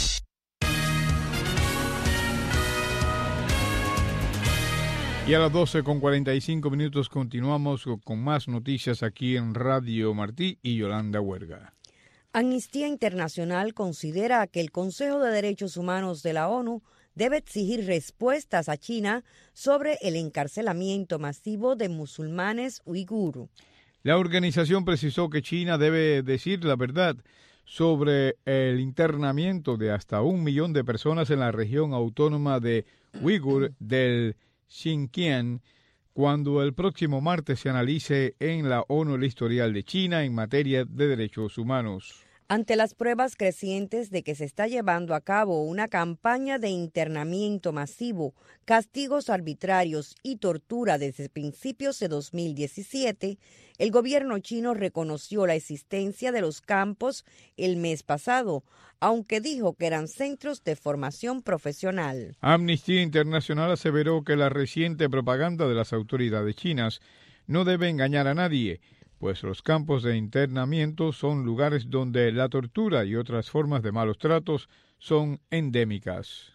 Y a las 12:45 continuamos con más noticias aquí en Radio Martí y Yolanda Huerga. Amnistía Internacional considera que el Consejo de Derechos Humanos de la ONU debe exigir respuestas a China sobre el encarcelamiento masivo de musulmanes uiguru. La organización precisó que China debe decir la verdad sobre el internamiento de hasta 1 millón de personas en la región autónoma de Uigur del Xinjiang cuando el próximo martes se analice en la ONU el historial de China en materia de derechos humanos. Ante las pruebas crecientes de que se está llevando a cabo una campaña de internamiento masivo, castigos arbitrarios y tortura desde principios de 2017, el gobierno chino reconoció la existencia de los campos el mes pasado, aunque dijo que eran centros de formación profesional. Amnistía Internacional aseveró que la reciente propaganda de las autoridades chinas no debe engañar a nadie, pues los campos de internamiento son lugares donde la tortura y otras formas de malos tratos son endémicas.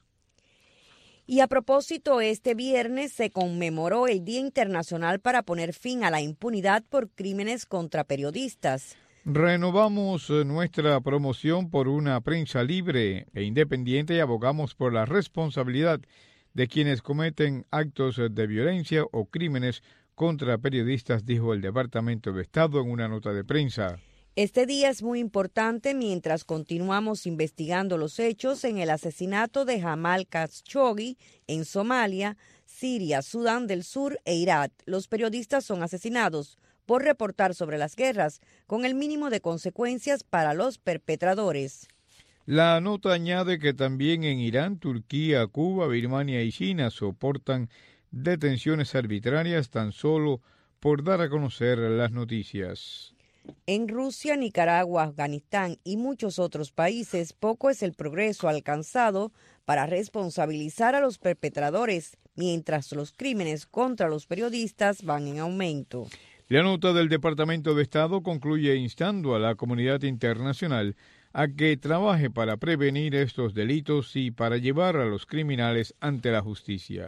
Y a propósito, este viernes se conmemoró el Día Internacional para poner fin a la impunidad por crímenes contra periodistas. Renovamos nuestra promoción por una prensa libre e independiente y abogamos por la responsabilidad de quienes cometen actos de violencia o crímenes contra periodistas, dijo el Departamento de Estado en una nota de prensa. Este día es muy importante mientras continuamos investigando los hechos en el asesinato de Jamal Khashoggi en Somalia, Siria, Sudán del Sur e Irak. Los periodistas son asesinados por reportar sobre las guerras, con el mínimo de consecuencias para los perpetradores. La nota añade que también en Irán, Turquía, Cuba, Birmania y China soportan detenciones arbitrarias tan solo por dar a conocer las noticias. En Rusia, Nicaragua, Afganistán y muchos otros países, poco es el progreso alcanzado para responsabilizar a los perpetradores, mientras los crímenes contra los periodistas van en aumento. La nota del Departamento de Estado concluye instando a la comunidad internacional a que trabaje para prevenir estos delitos y para llevar a los criminales ante la justicia.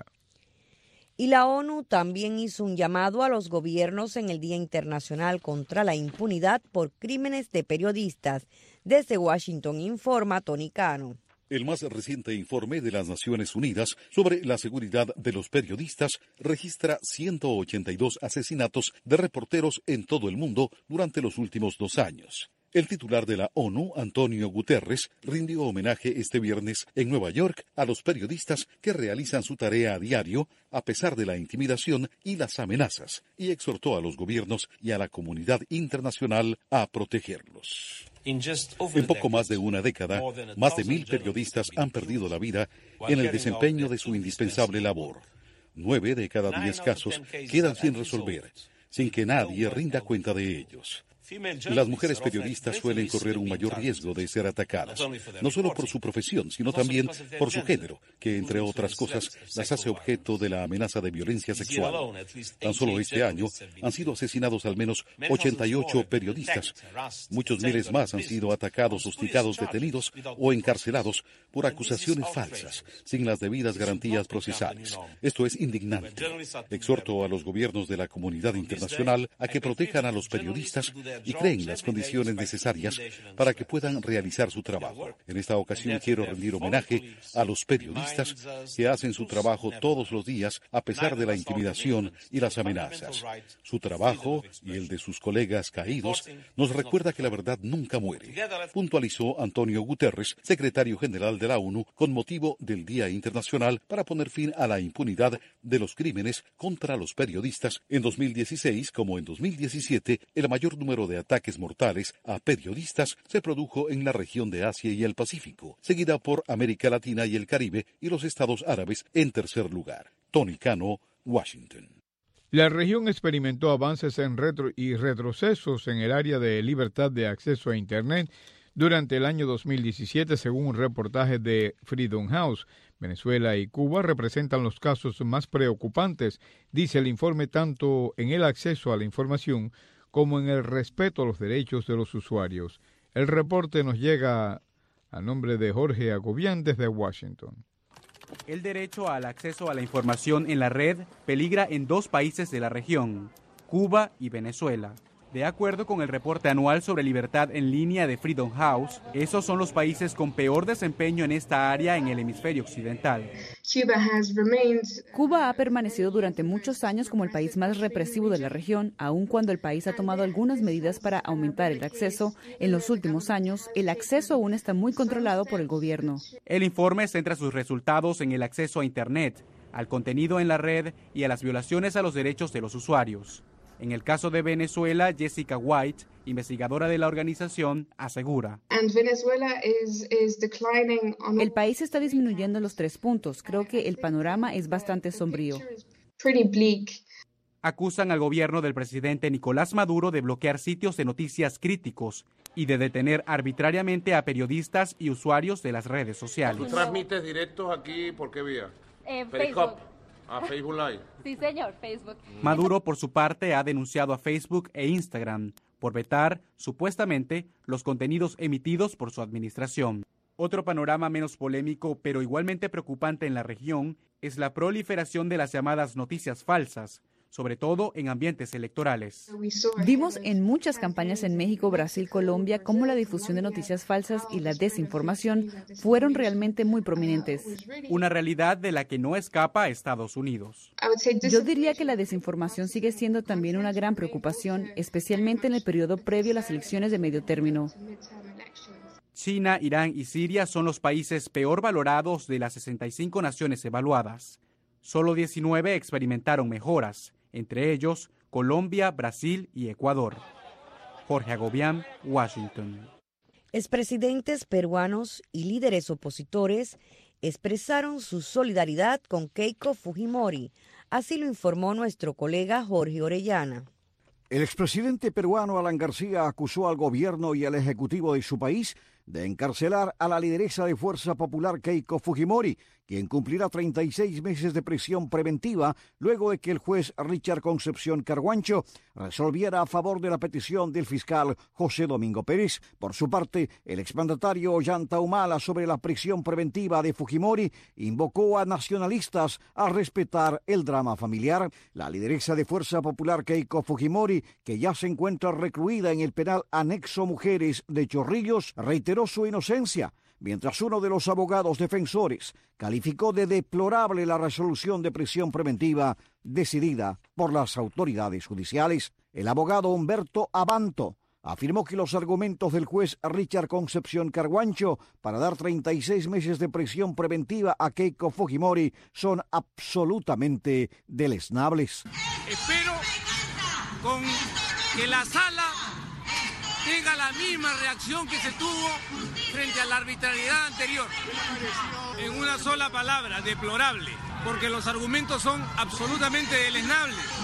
Y la ONU también hizo un llamado a los gobiernos en el Día Internacional contra la Impunidad por Crímenes de Periodistas. Desde Washington informa Tony Cano. El más reciente informe de las Naciones Unidas sobre la seguridad de los periodistas registra 182 asesinatos de reporteros en todo el mundo durante los últimos 2 años. El titular de la ONU, Antonio Guterres, rindió homenaje este viernes en Nueva York a los periodistas que realizan su tarea a diario a pesar de la intimidación y las amenazas, y exhortó a los gobiernos y a la comunidad internacional a protegerlos. En poco más de una década, más de 1,000 periodistas han perdido la vida en el desempeño de su indispensable labor. 9 de cada 10 casos quedan sin resolver, sin que nadie rinda cuenta de ellos. Las mujeres periodistas suelen correr un mayor riesgo de ser atacadas, no solo por su profesión, sino también por su género, que entre otras cosas las hace objeto de la amenaza de violencia sexual. Tan solo este año han sido asesinados al menos 88 periodistas. Muchos miles más han sido atacados, hostigados, detenidos o encarcelados por acusaciones falsas, sin las debidas garantías procesales. Esto es indignante. Exhorto a los gobiernos de la comunidad internacional a que protejan a los periodistas y creen las condiciones necesarias para que puedan realizar su trabajo. En esta ocasión quiero rendir homenaje a los periodistas que hacen su trabajo todos los días a pesar de la intimidación y las amenazas. Su trabajo y el de sus colegas caídos nos recuerda que la verdad nunca muere, puntualizó Antonio Guterres, secretario general de la ONU, con motivo del Día Internacional para poner fin a la impunidad de los crímenes contra los periodistas. En 2016, como en 2017, el mayor número de ataques mortales a periodistas se produjo en la región de Asia y el Pacífico, seguida por América Latina y el Caribe y los Estados Árabes en tercer lugar. Tony Cano, Washington. La región experimentó avances y retrocesos en el área de libertad de acceso a Internet durante el año 2017, según un reportaje de Freedom House. Venezuela y Cuba representan los casos más preocupantes, dice el informe, tanto en el acceso a la información como en el respeto a los derechos de los usuarios. El reporte nos llega a nombre de Jorge Agobián desde Washington. El derecho al acceso a la información en la red peligra en dos países de la región, Cuba y Venezuela. De acuerdo con el reporte anual sobre libertad en línea de Freedom House, esos son los países con peor desempeño en esta área en el hemisferio occidental. Cuba ha permanecido durante muchos años como el país más represivo de la región, aun cuando el país ha tomado algunas medidas para aumentar el acceso. En los últimos años, el acceso aún está muy controlado por el gobierno. El informe centra sus resultados en el acceso a Internet, al contenido en la red y a las violaciones a los derechos de los usuarios. En el caso de Venezuela, Jessica White, investigadora de la organización, asegura: el país está disminuyendo en los 3 puntos. Creo que el panorama es bastante sombrío. Acusan al gobierno del presidente Nicolás Maduro de bloquear sitios de noticias críticos y de detener arbitrariamente a periodistas y usuarios de las redes sociales. ¿Tú transmites directos aquí por qué vía? Facebook. A Facebook Live. Sí, señor, Facebook. Maduro, por su parte, ha denunciado a Facebook e Instagram por vetar, supuestamente, los contenidos emitidos por su administración. Otro panorama menos polémico, pero igualmente preocupante en la región, es la proliferación de las llamadas noticias falsas, sobre todo en ambientes electorales. Vimos en muchas campañas en México, Brasil, Colombia, cómo la difusión de noticias falsas y la desinformación fueron realmente muy prominentes. Una realidad de la que no escapa a Estados Unidos. Yo diría que la desinformación sigue siendo también una gran preocupación, especialmente en el periodo previo a las elecciones de medio término. China, Irán y Siria son los países peor valorados de las 65 naciones evaluadas. Solo 19 experimentaron mejoras, entre ellos Colombia, Brasil y Ecuador. Jorge Agobián, Washington. Expresidentes peruanos y líderes opositores expresaron su solidaridad con Keiko Fujimori. Así lo informó nuestro colega Jorge Orellana. El expresidente peruano Alan García acusó al gobierno y al ejecutivo de su país de encarcelar a la lideresa de Fuerza Popular Keiko Fujimori, quien cumplirá 36 meses de prisión preventiva luego de que el juez Richard Concepción Carguancho resolviera a favor de la petición del fiscal José Domingo Pérez. Por su parte, el exmandatario Ollanta Humala sobre la prisión preventiva de Fujimori invocó a nacionalistas a respetar el drama familiar. La lideresa de Fuerza Popular Keiko Fujimori, que ya se encuentra recluida en el penal anexo Mujeres de Chorrillos, reiteró su inocencia, mientras uno de los abogados defensores calificó de deplorable la resolución de prisión preventiva decidida por las autoridades judiciales. El abogado Humberto Abanto afirmó que los argumentos del juez Richard Concepción Carguancho para dar 36 meses de prisión preventiva a Keiko Fujimori son absolutamente deleznables. Espero con que la sala tenga la misma reacción que se tuvo frente a la arbitrariedad anterior. En una sola palabra, deplorable, porque los argumentos son absolutamente deleznables. No haber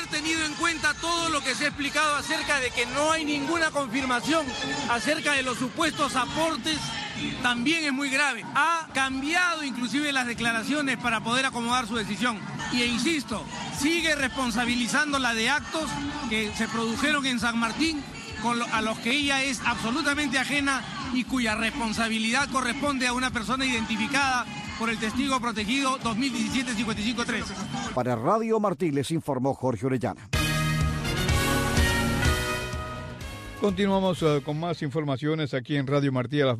haber tenido en cuenta todo lo que se ha explicado acerca de que no hay ninguna confirmación acerca de los supuestos aportes, también es muy grave. Ha cambiado inclusive las declaraciones para poder acomodar su decisión. Y insisto, sigue responsabilizándola de actos que se produjeron en San Martín, a los que ella es absolutamente ajena y cuya responsabilidad corresponde a una persona identificada por el testigo protegido 2017-55-13. Para Radio Martí les informó Jorge Orellana. Continuamos con más informaciones aquí en Radio Martí a las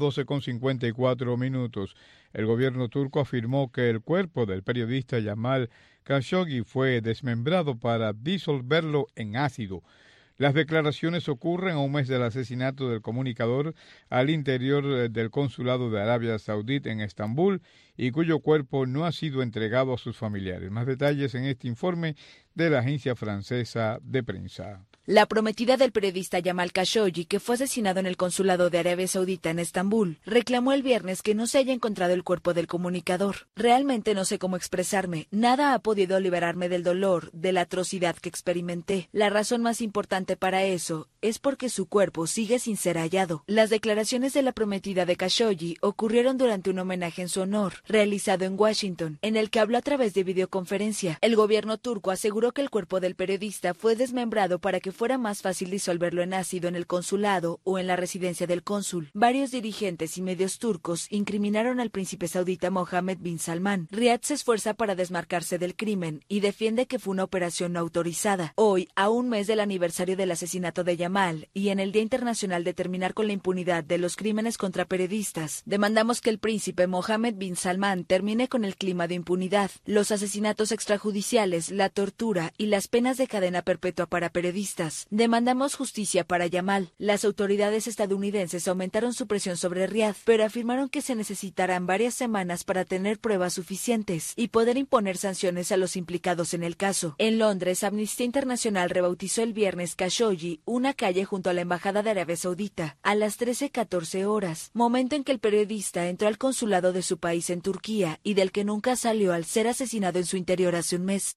12:54. El gobierno turco afirmó que el cuerpo del periodista Jamal Khashoggi fue desmembrado para disolverlo en ácido. Las declaraciones ocurren a un mes del asesinato del comunicador al interior del consulado de Arabia Saudita en Estambul y cuyo cuerpo no ha sido entregado a sus familiares. Más detalles en este informe de la agencia francesa de prensa. La prometida del periodista Jamal Khashoggi, que fue asesinado en el consulado de Arabia Saudita en Estambul, reclamó el viernes que no se haya encontrado el cuerpo del comunicador. Realmente no sé cómo expresarme. Nada ha podido liberarme del dolor, de la atrocidad que experimenté. La razón más importante para eso es porque su cuerpo sigue sin ser hallado. Las declaraciones de la prometida de Khashoggi ocurrieron durante un homenaje en su honor, realizado en Washington, en el que habló a través de videoconferencia. El gobierno turco aseguró que el cuerpo del periodista fue desmembrado para que fuera más fácil disolverlo en ácido en el consulado o en la residencia del cónsul. Varios dirigentes y medios turcos incriminaron al príncipe saudita Mohammed bin Salman. Riad se esfuerza para desmarcarse del crimen y defiende que fue una operación no autorizada. Hoy, a un mes del aniversario del asesinato de Jamal y en el Día Internacional de terminar con la impunidad de los crímenes contra periodistas, demandamos que el príncipe Mohammed bin Salman termine con el clima de impunidad, los asesinatos extrajudiciales, la tortura y las penas de cadena perpetua para periodistas. Demandamos justicia para Jamal. Las autoridades estadounidenses aumentaron su presión sobre Riad, pero afirmaron que se necesitarán varias semanas para tener pruebas suficientes y poder imponer sanciones a los implicados en el caso. En Londres, Amnistía Internacional rebautizó el viernes Khashoggi una calle junto a la Embajada de Arabia Saudita a las 13:14 horas, momento en que el periodista entró al consulado de su país en Turquía y del que nunca salió al ser asesinado en su interior hace un mes.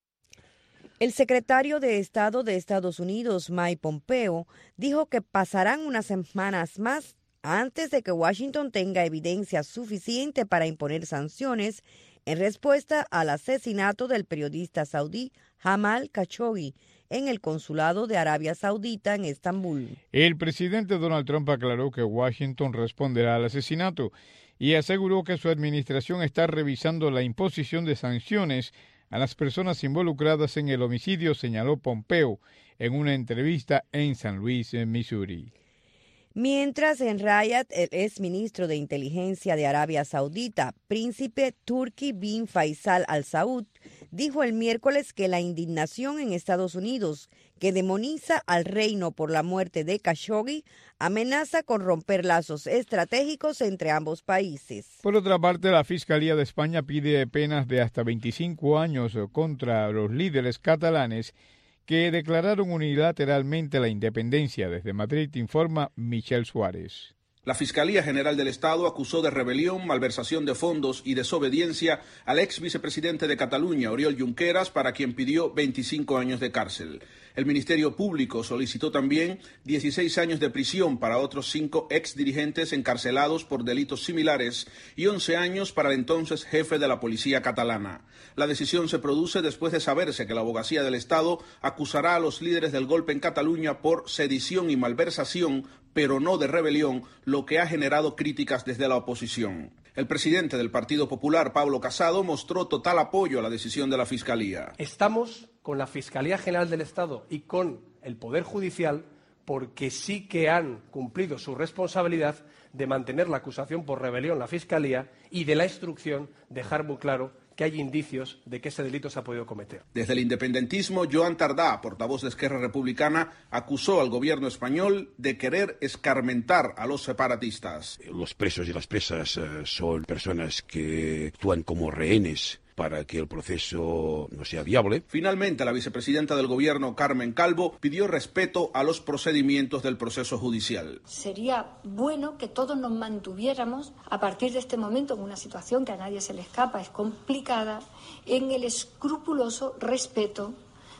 El secretario de Estado de Estados Unidos, Mike Pompeo, dijo que pasarán unas semanas más antes de que Washington tenga evidencia suficiente para imponer sanciones en respuesta al asesinato del periodista saudí Jamal Khashoggi en el consulado de Arabia Saudita en Estambul. El presidente Donald Trump aclaró que Washington responderá al asesinato y aseguró que su administración está revisando la imposición de sanciones a las personas involucradas en el homicidio, señaló Pompeo en una entrevista en San Luis, Missouri. Mientras en Riyadh, el exministro de Inteligencia de Arabia Saudita, príncipe Turki bin Faisal Al Saud, dijo el miércoles que la indignación en Estados Unidos, que demoniza al reino por la muerte de Khashoggi, amenaza con romper lazos estratégicos entre ambos países. Por otra parte, la Fiscalía de España pide penas de hasta 25 años contra los líderes catalanes que declararon unilateralmente la independencia. Desde Madrid informa Michel Suárez. La Fiscalía General del Estado acusó de rebelión, malversación de fondos y desobediencia al ex vicepresidente de Cataluña, Oriol Junqueras, para quien pidió 25 años de cárcel. El Ministerio Público solicitó también 16 años de prisión para otros 5 exdirigentes encarcelados por delitos similares y 11 años para el entonces jefe de la policía catalana. La decisión se produce después de saberse que la Abogacía del Estado acusará a los líderes del golpe en Cataluña por sedición y malversación, pero no de rebelión, lo que ha generado críticas desde la oposición. El presidente del Partido Popular, Pablo Casado, mostró total apoyo a la decisión de la Fiscalía. Estamos con la Fiscalía General del Estado y con el Poder Judicial porque sí que han cumplido su responsabilidad de mantener la acusación por rebelión en la Fiscalía y de la instrucción dejar muy claro que hay indicios de que ese delito se ha podido cometer. Desde el independentismo, Joan Tardá, portavoz de Esquerra Republicana, acusó al gobierno español de querer escarmentar a los separatistas. Los presos y las presas son personas que actúan como rehenes para que el proceso no sea viable. Finalmente, la vicepresidenta del Gobierno, Carmen Calvo, pidió respeto a los procedimientos del proceso judicial. Sería bueno que todos nos mantuviéramos, a partir de este momento, en una situación que a nadie se le escapa, es complicada, en el escrupuloso respeto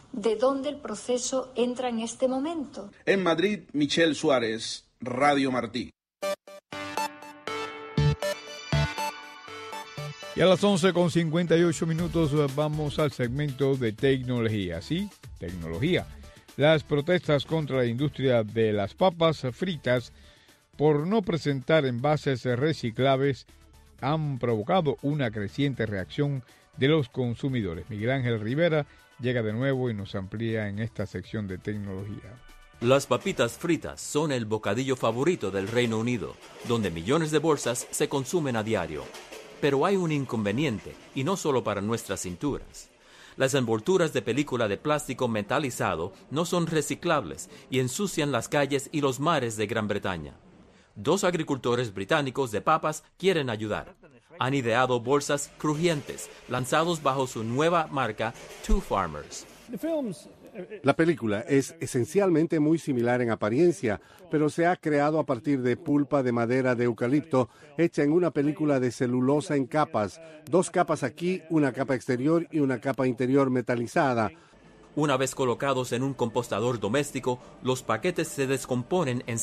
de dónde el proceso entra en este momento. En Madrid, Michelle Suárez, Radio Martí. Y a las 11:58 vamos al segmento de tecnología. Sí, tecnología. Las protestas contra la industria de las papas fritas por no presentar envases reciclables han provocado una creciente reacción de los consumidores. Miguel Ángel Rivera llega de nuevo y nos amplía en esta sección de tecnología. Las papitas fritas son el bocadillo favorito del Reino Unido, donde millones de bolsas se consumen a diario. Pero hay un inconveniente, y no solo para nuestras cinturas. Las envolturas de película de plástico metalizado no son reciclables y ensucian las calles y los mares de Gran Bretaña. 2 agricultores británicos de papas quieren ayudar. Han ideado bolsas crujientes, lanzados bajo su nueva marca Two Farmers. La película es esencialmente muy similar en apariencia, pero se ha creado a partir de pulpa de madera de eucalipto, hecha en una película de celulosa en capas. 2 capas aquí, una capa exterior y una capa interior metalizada. Una vez colocados en un compostador doméstico, los paquetes se descomponen en